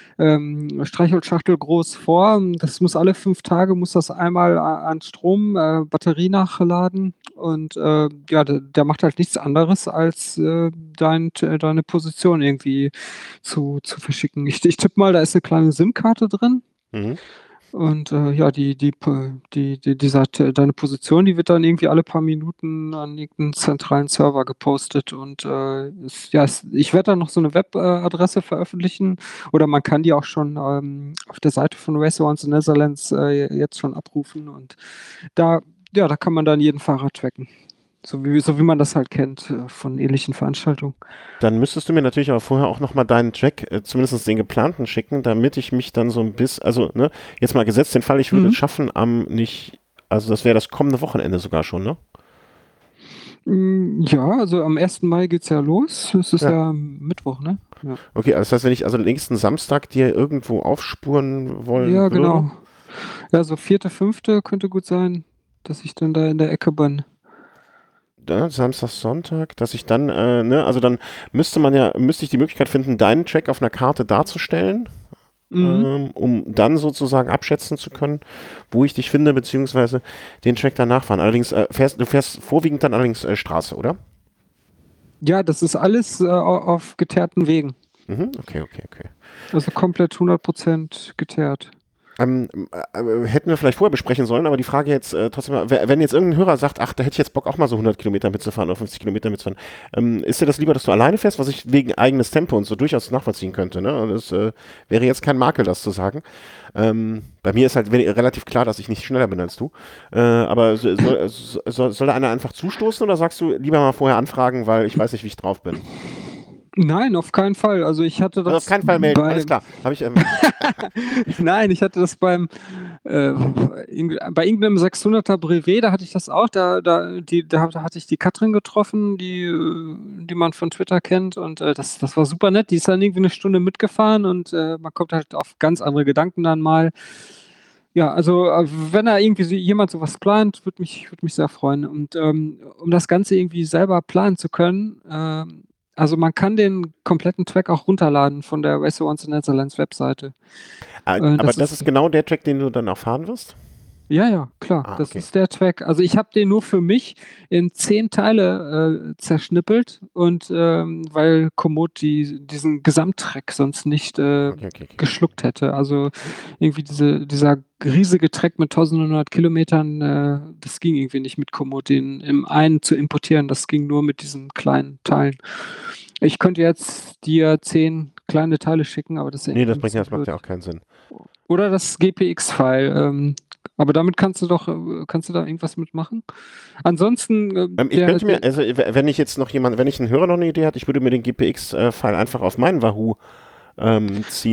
ähm, Streichholzschachtel groß vor. Das muss alle fünf Tage, muss das einmal a- an Strom, äh, Batterie nachladen. Und äh, ja, der, der macht halt nichts anderes, als äh, dein, t- deine Position irgendwie zu, zu verschicken. Ich, ich tippe mal, da ist eine kleine SIM-Karte drin. Mhm. Und äh, ja, die, die, Po- die, die, dieser, deine Position, die wird dann irgendwie alle paar Minuten an irgendeinen zentralen Server gepostet. Und äh, es, ja, es, ich werde dann noch so eine Webadresse veröffentlichen. Oder man kann die auch schon ähm, auf der Seite von Race Around the Netherlands äh, jetzt schon abrufen. Und da, ja, da kann man dann jeden Fahrer tracken. So wie, so wie man das halt kennt äh, von ähnlichen Veranstaltungen. Dann müsstest du mir natürlich aber vorher auch nochmal deinen Track, äh, zumindest den geplanten, schicken, damit ich mich dann so ein bisschen, also, ne, jetzt mal gesetzt den Fall, ich würde es Mhm. schaffen am nicht, also das wäre das kommende Wochenende sogar schon, ne? Mm, Ja, also am ersten Mai geht's ja los. Es ist Ja. ja Mittwoch, ne? Ja. Okay, also das heißt, wenn ich also nächsten Samstag dir irgendwo aufspuren wollen Ja, würde, genau. Ja, so vierte, fünfte könnte gut sein, dass ich dann da in der Ecke bin. ja, Samstag, Sonntag, dass ich dann, äh, ne, also dann müsste man ja, müsste ich die Möglichkeit finden, deinen Track auf einer Karte darzustellen, Mhm. ähm, um dann sozusagen abschätzen zu können, wo ich dich finde, beziehungsweise den Track danach fahren. Allerdings, äh, fährst, du fährst vorwiegend dann allerdings äh, Straße, oder? Ja, das ist alles äh, au- auf geteerten Wegen. Mhm, okay, okay, okay. Also komplett hundert Prozent geteert. Ähm, äh, hätten wir vielleicht vorher besprechen sollen, aber die Frage jetzt äh, trotzdem, mal, wer- wenn jetzt irgendein Hörer sagt, ach, da hätte ich jetzt Bock auch mal so hundert Kilometer mitzufahren oder fünfzig Kilometer mitzufahren, ähm, ist dir das lieber, dass du alleine fährst, was ich wegen eigenes Tempo und so durchaus nachvollziehen könnte, ne? Und es äh, wäre jetzt kein Makel, das zu sagen. Ähm, bei mir ist halt we- relativ klar, dass ich nicht schneller bin als du. Äh, aber so, soll, soll, soll da einer einfach zustoßen oder sagst du lieber mal vorher anfragen, weil ich weiß nicht, wie ich drauf bin? Nein, auf keinen Fall. Also ich hatte Also auf das keinen Fall melden, alles bei, klar. Habe ich, ähm, nein, ich hatte das beim, äh, in, bei irgendeinem sechshunderter Brevet, da hatte ich das auch, da, da, die, da, da hatte ich die Katrin getroffen, die, äh, die man von Twitter kennt und äh, das, das war super nett, die ist dann irgendwie eine Stunde mitgefahren und äh, man kommt halt auf ganz andere Gedanken dann mal. Ja, also äh, wenn da irgendwie so, jemand sowas plant, würde mich, würde mich sehr freuen. Und ähm, um das Ganze irgendwie selber planen zu können, ähm, also man kann den kompletten Track auch runterladen von der Race Around the Netherlands Webseite. äh, Äh, aber das das ist ist genau der Track, den du dann auch fahren wirst? ja, ja, klar, Ah, das okay. ist der Track. Also ich habe den nur für mich in zehn Teile äh, zerschnippelt und ähm, weil Komoot die, diesen Gesamttrack sonst nicht äh, Okay, okay, okay. geschluckt hätte. Also irgendwie diese, dieser riesige Track mit eintausendneunhundert Kilometern, äh, das ging irgendwie nicht mit Komoot, den im einen zu importieren. Das ging nur mit diesen kleinen Teilen. Ich könnte jetzt dir zehn kleine Teile schicken, aber das ist ja Nee, irgendwie das ein bringt ja, bisschen das macht ja blöd. auch keinen Sinn. Oder das G P X-File. Ähm, aber damit kannst du doch, äh, kannst du da irgendwas mitmachen? Ansonsten, äh, Ähm, ich der, könnte der, mir, also w- wenn ich jetzt noch jemand, wenn ich einen Hörer noch eine Idee hat, ich würde mir den G P X-File einfach auf meinen Wahoo ähm, ziehen.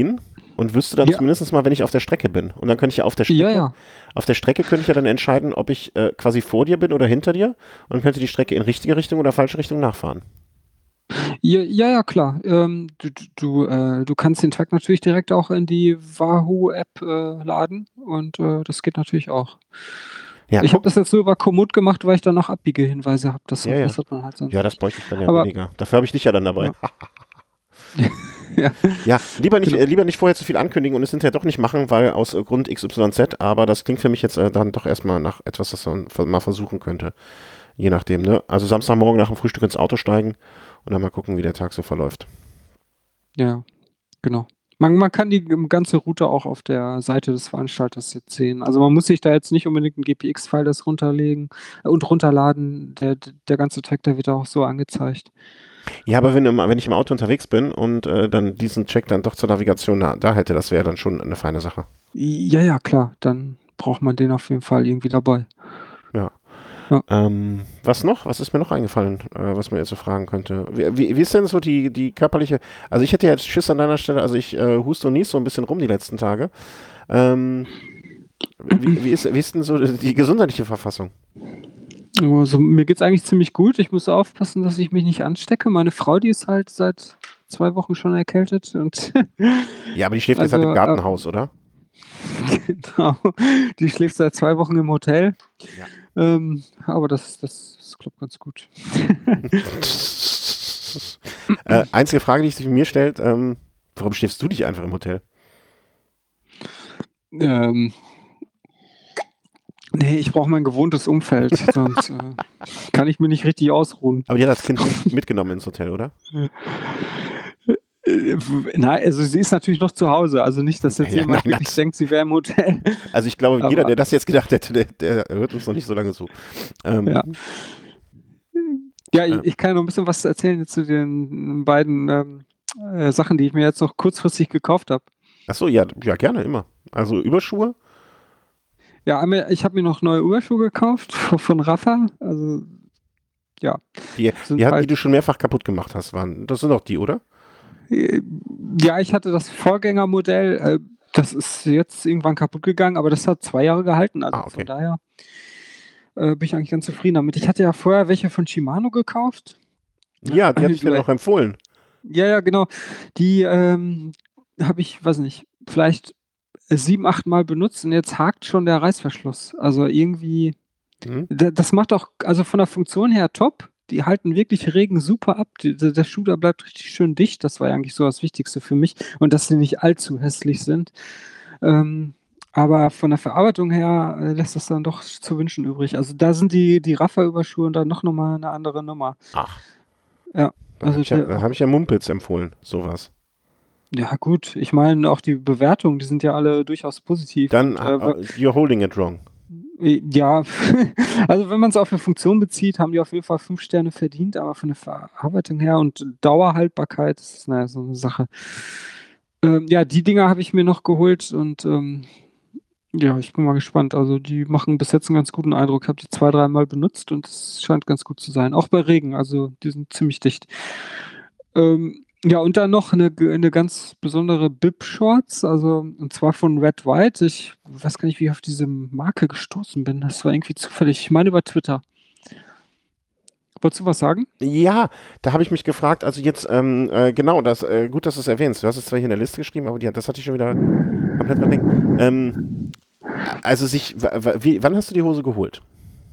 und wüsste dann Ja, zumindest mal, wenn ich auf der Strecke bin. Und dann könnte ich ja auf der ja, Strecke, ja. auf der Strecke könnte ich ja dann entscheiden, ob ich äh, quasi vor dir bin oder hinter dir und dann könnte die Strecke in richtige Richtung oder falsche Richtung nachfahren. Ja, ja, ja, klar. Ähm, du, du, du, äh, du kannst den Track natürlich direkt auch in die Wahoo-App äh, laden und äh, das geht natürlich auch. Ja, Ich habe guck. das jetzt so über Komoot gemacht, weil ich dann noch Abbiegehinweise habe. Das Ja, ja. das hat man halt sonst Ja, das nicht. bräuchte ich dann ja Aber weniger. Dafür habe ich dich ja dann dabei. ja, ja, Ja, lieber nicht, genau. äh, lieber nicht vorher zu viel ankündigen und es hinterher doch nicht machen, weil aus äh, Grund X Y Z, aber das klingt für mich jetzt äh, dann doch erstmal nach etwas, das man ver- mal versuchen könnte. Je nachdem, ne? Also Samstagmorgen nach dem Frühstück ins Auto steigen und dann mal gucken, wie der Tag so verläuft. Ja, genau. Man, man kann die ähm, ganze Route auch auf der Seite des Veranstalters jetzt sehen. Also man muss sich da jetzt nicht unbedingt ein G P X-File das runterlegen äh, und runterladen. Der, der ganze Track, der wird auch so angezeigt. Ja, aber wenn, im- wenn ich im Auto unterwegs bin und äh, dann diesen Check dann doch zur Navigation da, da hätte, das wäre dann schon eine feine Sache. Ja, ja, klar. Dann braucht man den auf jeden Fall irgendwie dabei. Ja. Ja. Ähm, was noch? Was ist mir noch eingefallen, äh, was man jetzt so fragen könnte? Wie, wie, wie ist denn so die, die körperliche, also ich hätte jetzt Schiss an deiner Stelle, also ich äh, huste und nies so ein bisschen rum die letzten Tage. Ähm, wie, wie, ist, wie ist denn so die gesundheitliche Verfassung? Also mir geht's eigentlich ziemlich gut. Ich muss aufpassen, dass ich mich nicht anstecke. Meine Frau, die ist halt seit zwei Wochen schon erkältet und Ja, aber die schläft jetzt halt im also äh, Gartenhaus, oder? genau, die schläft seit zwei Wochen im Hotel. Ja. Ähm, aber das, das, das klappt ganz gut. äh, einzige Frage, die sich mir stellt, ähm, warum schläfst du dich einfach im Hotel? Ähm, nee, ich brauche mein gewohntes Umfeld, sonst äh, kann ich mir nicht richtig ausruhen. Aber die hat das Kind nicht mitgenommen ins Hotel, oder? Äh, nein, also sie ist natürlich noch zu Hause. Also nicht, dass jetzt Ja, nein, jemand nein. wirklich denkt, sie wäre im Hotel. Also ich glaube, jeder, Aber der das jetzt gedacht hätte, der, der hört uns noch nicht so lange zu. Ähm, ja. Ja, ich, äh, ich kann noch ein bisschen was erzählen jetzt zu den beiden ähm, äh, Sachen, die ich mir jetzt noch kurzfristig gekauft habe. ach so, ja, ja, gerne, immer. Also Überschuhe? Ja, einmal, ich habe mir noch neue Überschuhe gekauft von, von Rafa. Also ja, Die, die, sind hat- die du halt. schon mehrfach kaputt gemacht hast, waren. Das sind auch die, oder? Äh, ja, ich hatte das Vorgängermodell. Äh, das ist jetzt irgendwann kaputt gegangen, aber das hat zwei Jahre gehalten. Also Ah, von okay. daher äh, bin ich eigentlich ganz zufrieden damit. Ich hatte ja vorher welche von Shimano gekauft. Ja, die hatte ich dir Du, noch empfohlen. ja, ja, genau. Die ähm, habe ich, weiß nicht, vielleicht sieben, acht Mal benutzt und jetzt hakt schon der Reißverschluss. Also irgendwie, Mhm. da- das macht auch, also von der Funktion her top. Die halten wirklich Regen super ab. Die, der der Schuh, der bleibt richtig schön dicht. Das war ja eigentlich so das Wichtigste für mich. Und dass sie nicht allzu hässlich sind. Ähm, aber von der Verarbeitung her äh, lässt das dann doch zu wünschen übrig. Also da sind die, die Raffa-Überschuhe dann noch nochmal eine andere Nummer. Ach, Ja, da habe also ich ja, der da hab auch. ich ja Mumpitz empfohlen, sowas. Ja, gut. Ich meine, auch die Bewertungen, die sind ja alle durchaus positiv. Dann, Und äh, äh, you're holding it wrong. äh, ja, also wenn man es auf eine Funktion bezieht, haben die auf jeden Fall fünf Sterne verdient, aber von der Verarbeitung her und Dauerhaltbarkeit ist es naja, so eine Sache. Ähm, ja, die Dinger habe ich mir noch geholt und ähm, ja, ich bin mal gespannt. Also die machen bis jetzt einen ganz guten Eindruck. Ich habe die zwei, dreimal benutzt und es scheint ganz gut zu sein. Auch bei Regen, also die sind ziemlich dicht. Ähm, ja, und dann noch eine, eine ganz besondere Bib-Shorts, also und zwar von Red White. Ich weiß gar nicht, wie ich auf diese Marke gestoßen bin. Das war irgendwie zufällig. Ich meine über Twitter. Wolltest du was sagen? Ja, da habe ich mich gefragt, also jetzt, ähm, äh, genau, das, äh, gut, dass du es erwähnst. Du hast es zwar hier in der Liste geschrieben, aber die, das hatte ich schon wieder komplett verdrängt. Ähm, also sich, w- w- wie, wann hast du die Hose geholt?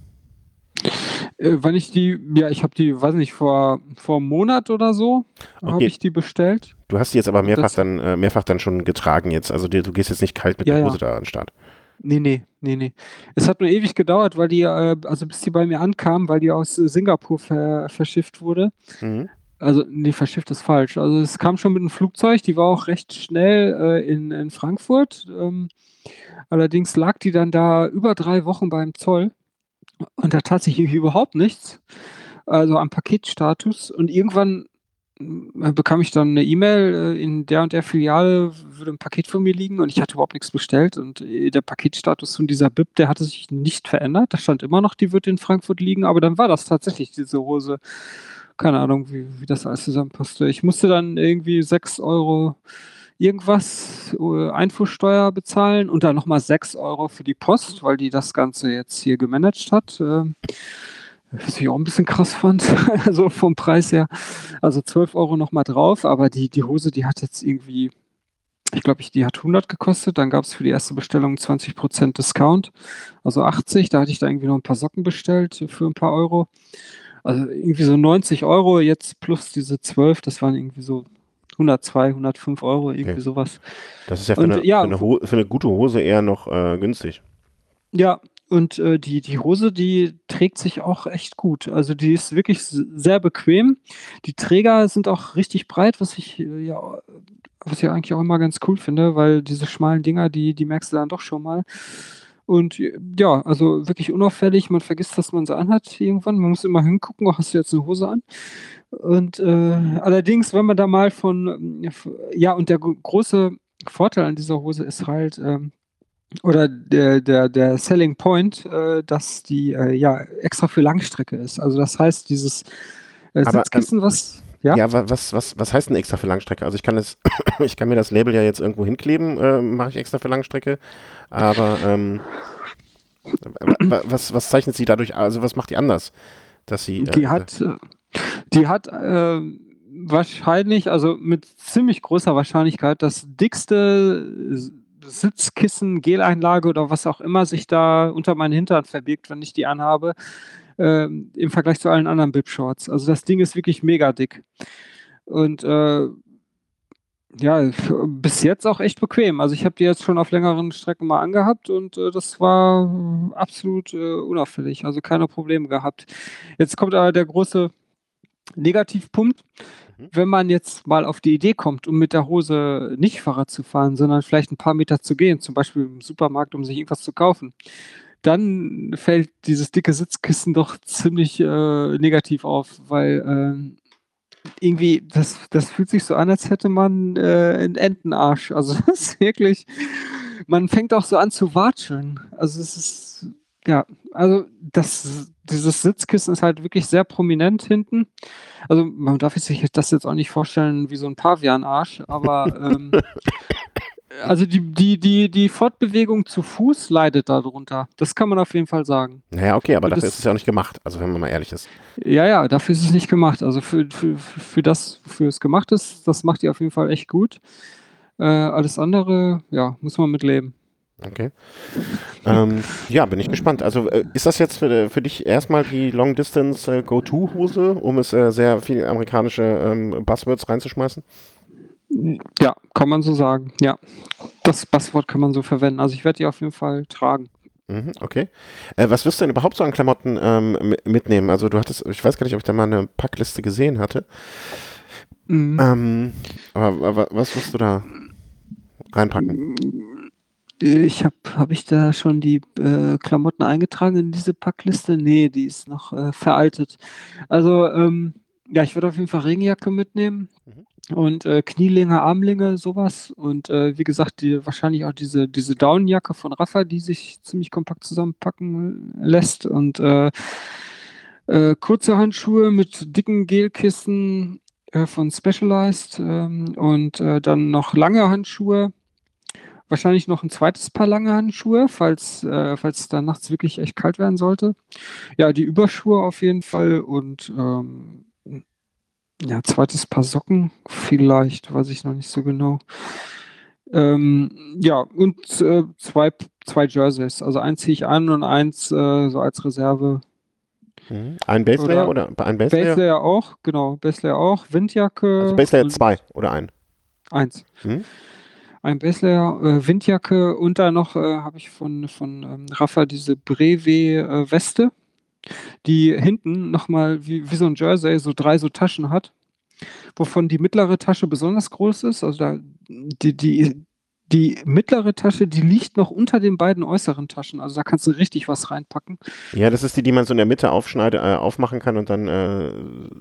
Äh, wann ich die, ja, ich habe die, weiß nicht, vor, vor einem Monat oder so habe Okay, ich die bestellt. du hast die jetzt aber Und mehrfach das, dann, äh, mehrfach dann schon getragen jetzt. Also dir, du gehst jetzt nicht kalt mit ja, der Hose ja. da an den Start. Nee, nee, nee, nee. Es hat nur ewig gedauert, weil die, äh, also bis die bei mir ankam, weil die aus äh, Singapur ver verschifft wurde. Mhm. Also, nee, verschifft ist falsch. Also, es kam schon mit dem Flugzeug, die war auch recht schnell äh, in, in Frankfurt. Ähm, allerdings lag die dann da über drei Wochen beim Zoll und da tat sich irgendwie überhaupt nichts. Also am Paketstatus. Und irgendwann äh, bekam ich dann eine E-Mail, äh, in der und der Filiale würde ein Paket von mir liegen und ich hatte überhaupt nichts bestellt. Und äh, der Paketstatus von dieser Bib, der hatte sich nicht verändert. Da stand immer noch, die wird in Frankfurt liegen, aber dann war das tatsächlich diese Hose. Keine Ahnung, wie, wie das alles zusammenpasste. Ich musste dann irgendwie sechs Euro irgendwas äh, Einfuhrsteuer bezahlen und dann nochmal sechs Euro für die Post, weil die das Ganze jetzt hier gemanagt hat. Ähm, was ich auch ein bisschen krass fand, also vom Preis her. Also zwölf Euro nochmal drauf, aber die, die Hose, die hat jetzt irgendwie, ich glaube, ich, die hat hundert gekostet. Dann gab es für die erste Bestellung zwanzig Prozent Discount, also achtzig. Da hatte ich da irgendwie noch ein paar Socken bestellt für ein paar Euro. Also irgendwie so neunzig Euro jetzt plus diese zwölf, das waren irgendwie so hundertzwei, hundertfünf Euro, Okay. irgendwie sowas. Das ist ja für Und eine, für ja, eine, Ho für eine gute Hose eher noch äh, günstig. ja, und äh, die, die Hose, die trägt sich auch echt gut. Also die ist wirklich s- sehr bequem. Die Träger sind auch richtig breit, was ich äh, ja, was ich eigentlich auch immer ganz cool finde, weil diese schmalen Dinger, die, die merkst du dann doch schon mal. Und äh, ja, also wirklich unauffällig, man vergisst, dass man sie anhat irgendwann. Man muss immer hingucken, oh, hast du jetzt eine Hose an? Und äh, allerdings, wenn man da mal von, ähm, f- ja, und der gro- große Vorteil an dieser Hose ist halt, ähm, oder der der der Selling Point, äh, dass die, äh, ja, extra für Langstrecke ist. Also, das heißt, dieses, äh, Aber ähm, Sitzkissen, was ja? ja, wa- was, was, was heißt denn extra für Langstrecke? Also ich kann das, ich kann mir das Label ja jetzt irgendwo hinkleben, äh, mache ich extra für Langstrecke. Aber ähm, wa- wa- was, was zeichnet sie dadurch, also was macht die anders, dass sie, äh, Die hat äh, die hat, äh, wahrscheinlich, also, mit ziemlich großer Wahrscheinlichkeit das dickste S Sitzkissen, Geleinlage oder was auch immer sich da unter meinen Hintern verbirgt, wenn ich die anhabe, ähm, im Vergleich zu allen anderen Bib-Shorts. Also, das Ding ist wirklich mega dick. Und, äh ja, f bis jetzt auch echt bequem. Also, ich habe die jetzt schon auf längeren Strecken mal angehabt und, äh, das war äh, absolut, äh, unauffällig, also keine Probleme gehabt. Jetzt kommt aber der große Negativpunkt. mhm. Wenn man jetzt mal auf die Idee kommt, um mit der Hose nicht Fahrrad zu fahren, sondern vielleicht 'n paar Meter zu gehen, zum Beispiel im Supermarkt, um sich irgendwas zu kaufen, dann fällt dieses dicke Sitzkissen doch ziemlich, äh, negativ auf, weil, ähm irgendwie, das das fühlt sich so an, als hätte man, äh, 'n Entenarsch. Also, das ist wirklich, man fängt auch so an zu watscheln. Also, es ist ja, also, das dieses Sitzkissen ist halt wirklich sehr prominent hinten. Also, man darf sich das jetzt auch nicht vorstellen wie so 'n Pavianarsch, aber, ähm, also, die die die die Fortbewegung zu Fuß leidet da drunter. Das kann man auf jeden Fall sagen. Naja, okay, aber Und dafür ist es das ja auch nicht gemacht, also wenn man mal ehrlich ist. Ja, ja, dafür ist es nicht gemacht. Also, für für für das, wofür es gemacht ist, das macht die auf jeden Fall echt gut. Äh, alles andere, ja, muss man mit leben. Okay. Ähm, ja, bin ich gespannt. Also äh, ist das jetzt für, für dich erstmal die Long Distance äh, Go-To-Hose, um es äh, sehr viel amerikanische ähm, Buzzwords reinzuschmeißen? Hm, ja, kann man so sagen. Ja, das Passwort kann man so verwenden. Also, ich werde die auf jeden Fall tragen. Mhm, okay. Äh, was wirst du denn überhaupt so an Klamotten ähm, mi- mitnehmen? Also du hattest, ich weiß gar nicht, ob ich da mal eine Packliste gesehen hatte. Mhm. Ähm, aber wa- wa- was wirst du da reinpacken? Hm, ich habe habe ich da schon die, äh, Klamotten eingetragen in diese Packliste? Ne, die ist noch, äh, veraltet. Also, ähm, ja, ich würde auf jeden Fall Regenjacke mitnehmen. Mhm. Und, äh, Knielinge, Armlinge, sowas. Und, äh, wie gesagt, die wahrscheinlich auch diese diese Daunenjacke von Rapha, die sich ziemlich kompakt zusammenpacken lässt und, äh, äh, kurze Handschuhe mit dicken Gelkissen, äh, von Specialized, ähm, und, äh, dann noch lange Handschuhe. Wahrscheinlich noch ein zweites Paar lange Handschuhe, falls äh, falls es dann nachts wirklich echt kalt werden sollte. Ja, die Überschuhe auf jeden Fall und, ähm ja, zweites Paar Socken vielleicht, weiß ich noch nicht so genau. Ähm, ja, und, äh, zwei P zwei Jerseys. Also, eins ziehe ich an und eins, äh, so als Reserve Mhm. Ein Base Layer oder oder ein Base Layer? Baselayer auch, genau, Baselayer auch, Also Windjacke Base Layer und zwei oder ein? eins. Mhm. Ein Baselayer, äh, Windjacke und dann noch, äh, habe ich von von, ähm, Rapha diese Brevet, äh, Weste, die hinten noch mal wie wie so 'n Jersey so drei so Taschen hat. Wovon die mittlere Tasche besonders groß ist. Also, da die die die mittlere Tasche, die liegt noch unter den beiden äußeren Taschen. Also, da kannst du richtig was reinpacken. Ja, das ist die, die man so in der Mitte aufschneide, äh, aufmachen kann und dann äh,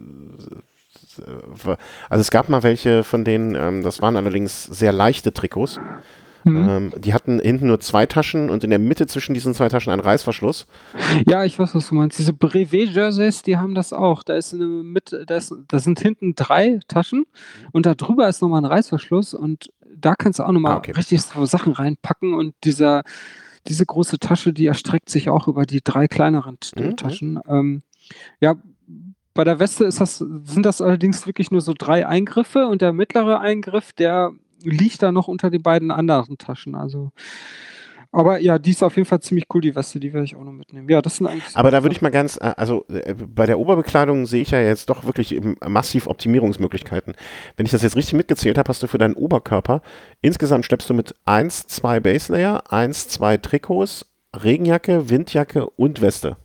also es gab mal welche von denen, ähm, das waren allerdings sehr leichte Trikots. Mhm. Ähm, die hatten hinten nur zwei Taschen und in der Mitte zwischen diesen zwei Taschen einen Reißverschluss. Ja, ich weiß, was du meinst. Diese Brevet-Jerseys, die haben das auch. Da ist 'ne Mitte da ist da sind hinten drei Taschen und da drüber ist noch mal 'n Reißverschluss und da kannst du auch noch Ah, mal okay. richtig so Sachen reinpacken und dieser diese große Tasche, die erstreckt sich auch über die drei kleineren T äh, Mhm, mhm. Taschen. Ähm, ja, bei der Weste ist das sind das allerdings wirklich nur so drei Eingriffe und der mittlere Eingriff, der liegt da noch unter den beiden anderen Taschen, also aber ja, die ist auf jeden Fall ziemlich cool, die Weste, die werde ich auch noch mitnehmen. Ja, das sind eigentlich so Aber die da würde ich Sachen. mal ganz, äh, also äh, bei der Oberbekleidung sehe ich ja jetzt doch wirklich ähm, massiv Optimierungsmöglichkeiten. Wenn ich das jetzt richtig mitgezählt habe, hast du für deinen Oberkörper insgesamt schleppst du mit eins, zwei Base Layer, eins, zwei Trikots, Regenjacke, Windjacke und Weste.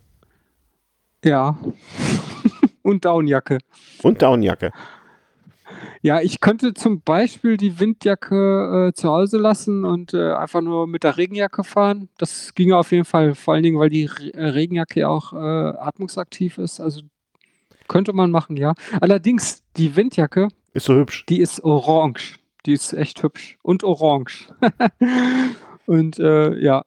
Ja. Und Downjacke. Und Downjacke. Ja, ich könnte zum Beispiel die Windjacke, äh, zu Hause lassen und, äh, einfach nur mit der Regenjacke fahren. Das ginge auf jeden Fall, vor allen Dingen, weil die Re äh, Regenjacke ja auch, äh, atmungsaktiv ist. Also, könnte man machen, ja. Allerdings, die Windjacke, Ist so hübsch. die ist orange. Die ist echt hübsch und orange. Und, äh, ja,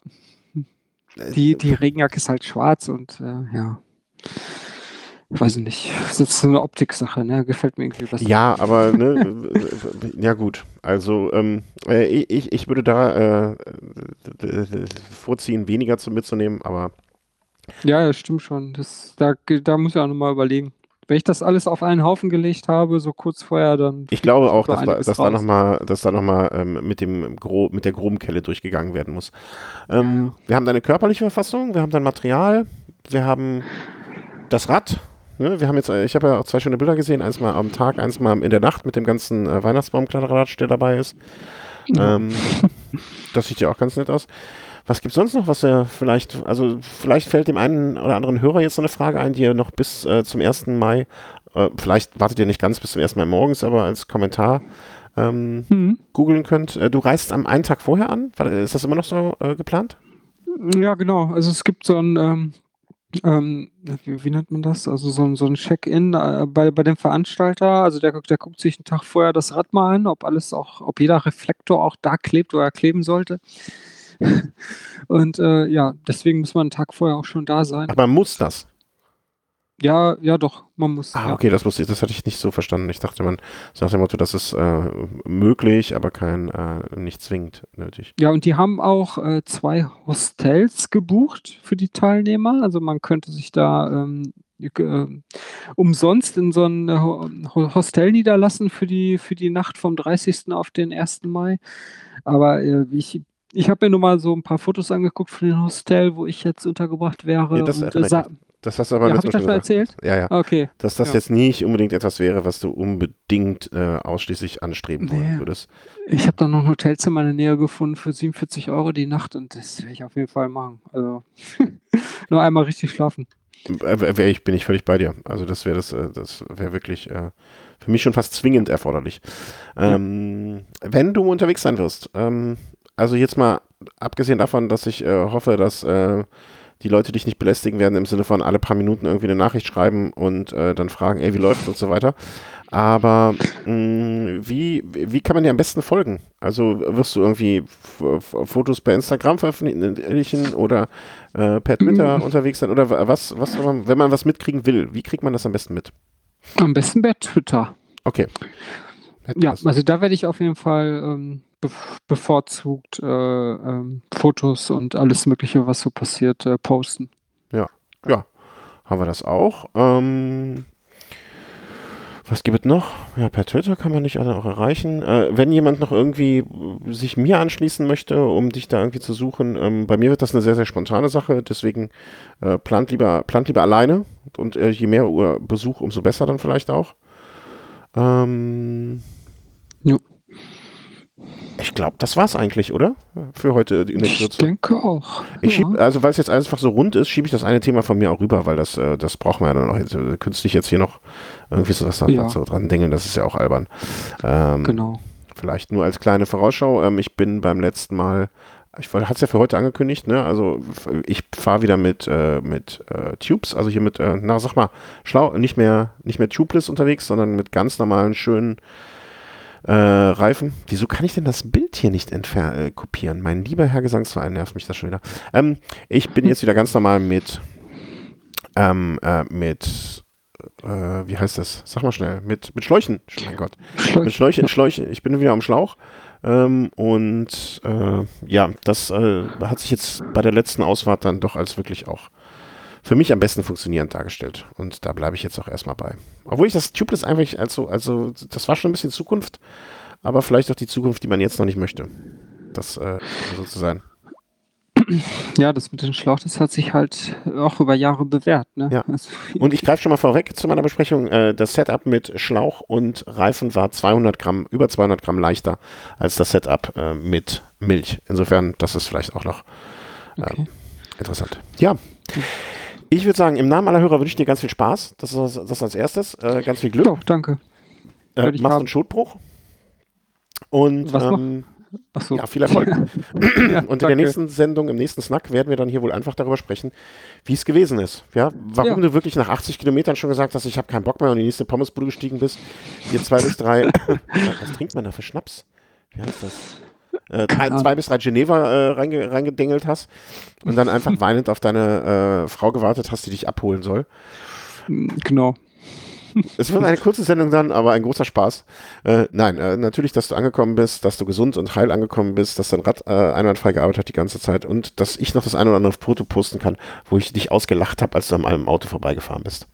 die die Regenjacke ist halt schwarz und, äh, ja. Weiß ich nicht. Das ist so 'ne Optiksache, ne? Gefällt mir irgendwie besser. Ja, aber ne, ja gut. Also ähm, äh, ich, ich würde da äh, vorziehen, weniger zu mitzunehmen, aber Ja, ja, stimmt schon. Das da ge da muss ich auch noch mal überlegen. Wenn ich das alles auf einen Haufen gelegt habe, so kurz vorher, dann ich fliegt glaube auch, so dass da, einiges dass da noch raus. mal, dass da noch mal ähm, mit dem Gro mit der groben Kelle durchgegangen werden muss. Ja, Ähm, ja. wir haben deine körperliche Verfassung, wir haben dein Material, wir haben das Rad. Ne? Wir haben jetzt, äh, ich habe ja auch zwei schöne Bilder gesehen, eins mal am Tag, eins mal in der Nacht mit dem ganzen äh, Weihnachtsbaumkladderadatsch, der dabei ist. Ja. Ähm, das sieht ja auch ganz nett aus. Was gibt's sonst noch, was er vielleicht, also vielleicht fällt dem einen oder anderen Hörer jetzt so eine Frage ein, die er noch bis äh, zum ersten Mai, äh, vielleicht wartet ihr nicht ganz bis zum ersten Mai morgens, aber als Kommentar ähm, Mhm. googeln könnt. Äh, du reist am einen Tag vorher an? War- Ist das immer noch so äh, geplant? Ja, genau. Also, es gibt so 'n, ähm ähm, wie wie nennt man das? Also, so 'n so 'n Check-in, äh, bei bei dem Veranstalter. Also, der guckt der guckt sich 'n Tag vorher das Rad mal an, ob alles auch ob jeder Reflektor auch da klebt, wo er kleben sollte. Und, äh, ja, deswegen muss man 'n Tag vorher auch schon da sein. Aber muss das? Ja, ja doch, man muss, Ah, ja. okay, das wusste ich, das hatte ich nicht so verstanden. Ich dachte, man, so nach dem Motto, das ist äh, möglich, aber kein, äh, nicht zwingend nötig. Ja, und die haben auch, äh, zwei Hostels gebucht für die Teilnehmer. Also, man könnte sich da, ähm, g ähm, umsonst in so 'n Ho Ho Hostel niederlassen für die für die Nacht vom dreißigsten auf den ersten Mai. Aber, äh, ich ich habe mir nur mal so 'n paar Fotos angeguckt von dem Hostel, wo ich jetzt untergebracht Nee, wäre das und, äh, erinnere ich mich. sa Das hast du aber ja, habe letztes ich Mal das schon schon gesagt. erzählt? Ja, ja. Okay, Dass das ja. jetzt nicht unbedingt etwas wäre, was du unbedingt äh, ausschließlich anstreben wollen Ne, würdest. ich habe da noch 'n Hotelzimmer in der Nähe gefunden für siebenundvierzig Euro die Nacht und das werde ich auf jeden Fall machen. Also, nur einmal richtig schlafen. Äh, wäre ich, bin ich völlig bei dir. Also das wäre das, äh, das wäre wirklich äh, für mich schon fast zwingend erforderlich. Ja. Ähm, wenn du unterwegs sein wirst, ähm, also jetzt mal abgesehen davon, dass ich äh, hoffe, dass äh, die Leute dich nicht belästigen werden im Sinne von alle paar Minuten irgendwie eine Nachricht schreiben und äh, dann fragen, ey, wie läuft's und so weiter. Aber mh, wie, wie kann man dir am besten folgen? Also wirst du irgendwie F F Fotos bei Instagram veröffentlichen oder äh, per Twitter Hm, unterwegs sein? Oder wa- was, was, wenn man, wenn man was mitkriegen will, wie kriegt man das am besten mit? am besten bei Twitter. Okay. Ja, Das, also da werde ich auf jeden Fall, ähm, bef bevorzugt, äh, ähm, Fotos und alles Mögliche, was so passiert, äh, posten. ja, ja, haben wir das auch. Ähm, Was gibt es noch? Ja, per Twitter kann man dich alle auch erreichen. Äh, wenn jemand noch irgendwie äh, sich mir anschließen möchte, um dich da irgendwie zu suchen, ähm, bei mir wird das eine sehr, sehr spontane Sache, deswegen äh, plant lieber, plant lieber alleine und äh, je mehr Uhr Besuch, umso besser dann vielleicht auch. Ähm, Jo, ich glaube, das war's eigentlich, oder? Für heute in der ich Kürze. denke auch, Ich schieb, ja. also weil es jetzt einfach so rund ist, schiebe ich das eine Thema von mir auch rüber, weil das, äh, das braucht man ja dann auch jetzt, äh, künstlich jetzt hier noch irgendwie so was Ja, so dran dengeln, das ist ja auch albern. Ähm, genau. Vielleicht nur als kleine Vorausschau. Ähm, ich bin beim letzten Mal, ich hatte es ja für heute angekündigt, ne? Also f- ich fahre wieder mit, äh, mit äh, Tubes, also hier mit, äh, na sag mal, schlau, nicht mehr, nicht mehr tubeless unterwegs, sondern mit ganz normalen, schönen äh, Reifen. Wieso kann ich denn das Bild hier nicht entfer äh, kopieren? Mein lieber Herr Gesangsverein, nervt mich das schon wieder. Ähm, ich bin jetzt wieder ganz normal mit, ähm, äh, mit, äh, wie heißt das? Sag mal schnell, mit, mit Schläuchen. Mein Gott. Mit Schläuche, Schläuchen, ja. Schläuche. Ich bin wieder am Schlauch. Ähm, und äh, ja, das äh, hat sich jetzt bei der letzten Ausfahrt dann doch als wirklich auch für mich am besten funktionierend dargestellt. Und da bleibe ich jetzt auch erstmal bei. Obwohl ich das Tubeless eigentlich, also, also das war schon ein bisschen Zukunft, aber vielleicht auch die Zukunft, die man jetzt noch nicht möchte. Das äh, so zu sein. Ja, das mit dem Schlauch, das hat sich halt auch über Jahre bewährt, ne? Ja. Also, Und ich greife schon mal vorweg zu meiner Besprechung. Äh, das Setup mit Schlauch und Reifen war zweihundert Gramm, über zweihundert Gramm leichter als das Setup äh, mit Milch. Insofern, das ist vielleicht auch noch äh, okay. interessant. Ja. Ich würde sagen, im Namen aller Hörer wünsche ich dir ganz viel Spaß. Das ist das als erstes. Äh, ganz viel Glück. Ja, danke. Äh, Werde ich machst haben. einen Schotbruch. Und Was noch? ähm, Ach so. ja, viel Erfolg. Ja, Und in der danke. nächsten Sendung, im nächsten Snack, werden wir dann hier wohl einfach darüber sprechen, wie es gewesen ist. Ja, warum Ja. du wirklich nach achtzig Kilometern schon gesagt hast, ich habe keinen Bock mehr und in die nächste Pommesbude gestiegen bist, hier zwei bis drei, was trinkt man da für Schnaps? Wie heißt das? Äh, drei, zwei bis drei Geneva äh, reinge, reingedengelt hast und dann einfach weinend auf deine äh, Frau gewartet hast, die dich abholen soll. Genau. Es wird eine kurze Sendung dann, aber ein großer Spaß. Äh, nein, äh, natürlich, dass du angekommen bist, dass du gesund und heil angekommen bist, dass dein Rad äh, einwandfrei gearbeitet hat die ganze Zeit und dass ich noch das ein oder andere Foto posten kann, wo ich dich ausgelacht habe, als du an meinem Auto vorbeigefahren bist.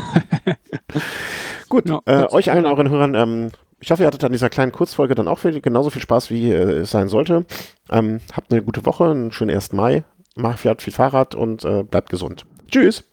Gut, Ja, äh, hört sich euch allen, gut an. euren Hörern, ähm, ich hoffe, ihr hattet an dieser kleinen Kurzfolge dann auch viel, genauso viel Spaß, wie äh, es sein sollte. Ähm, habt eine gute Woche, einen schönen ersten Mai, macht fährt viel Fahrrad und äh, bleibt gesund. Tschüss!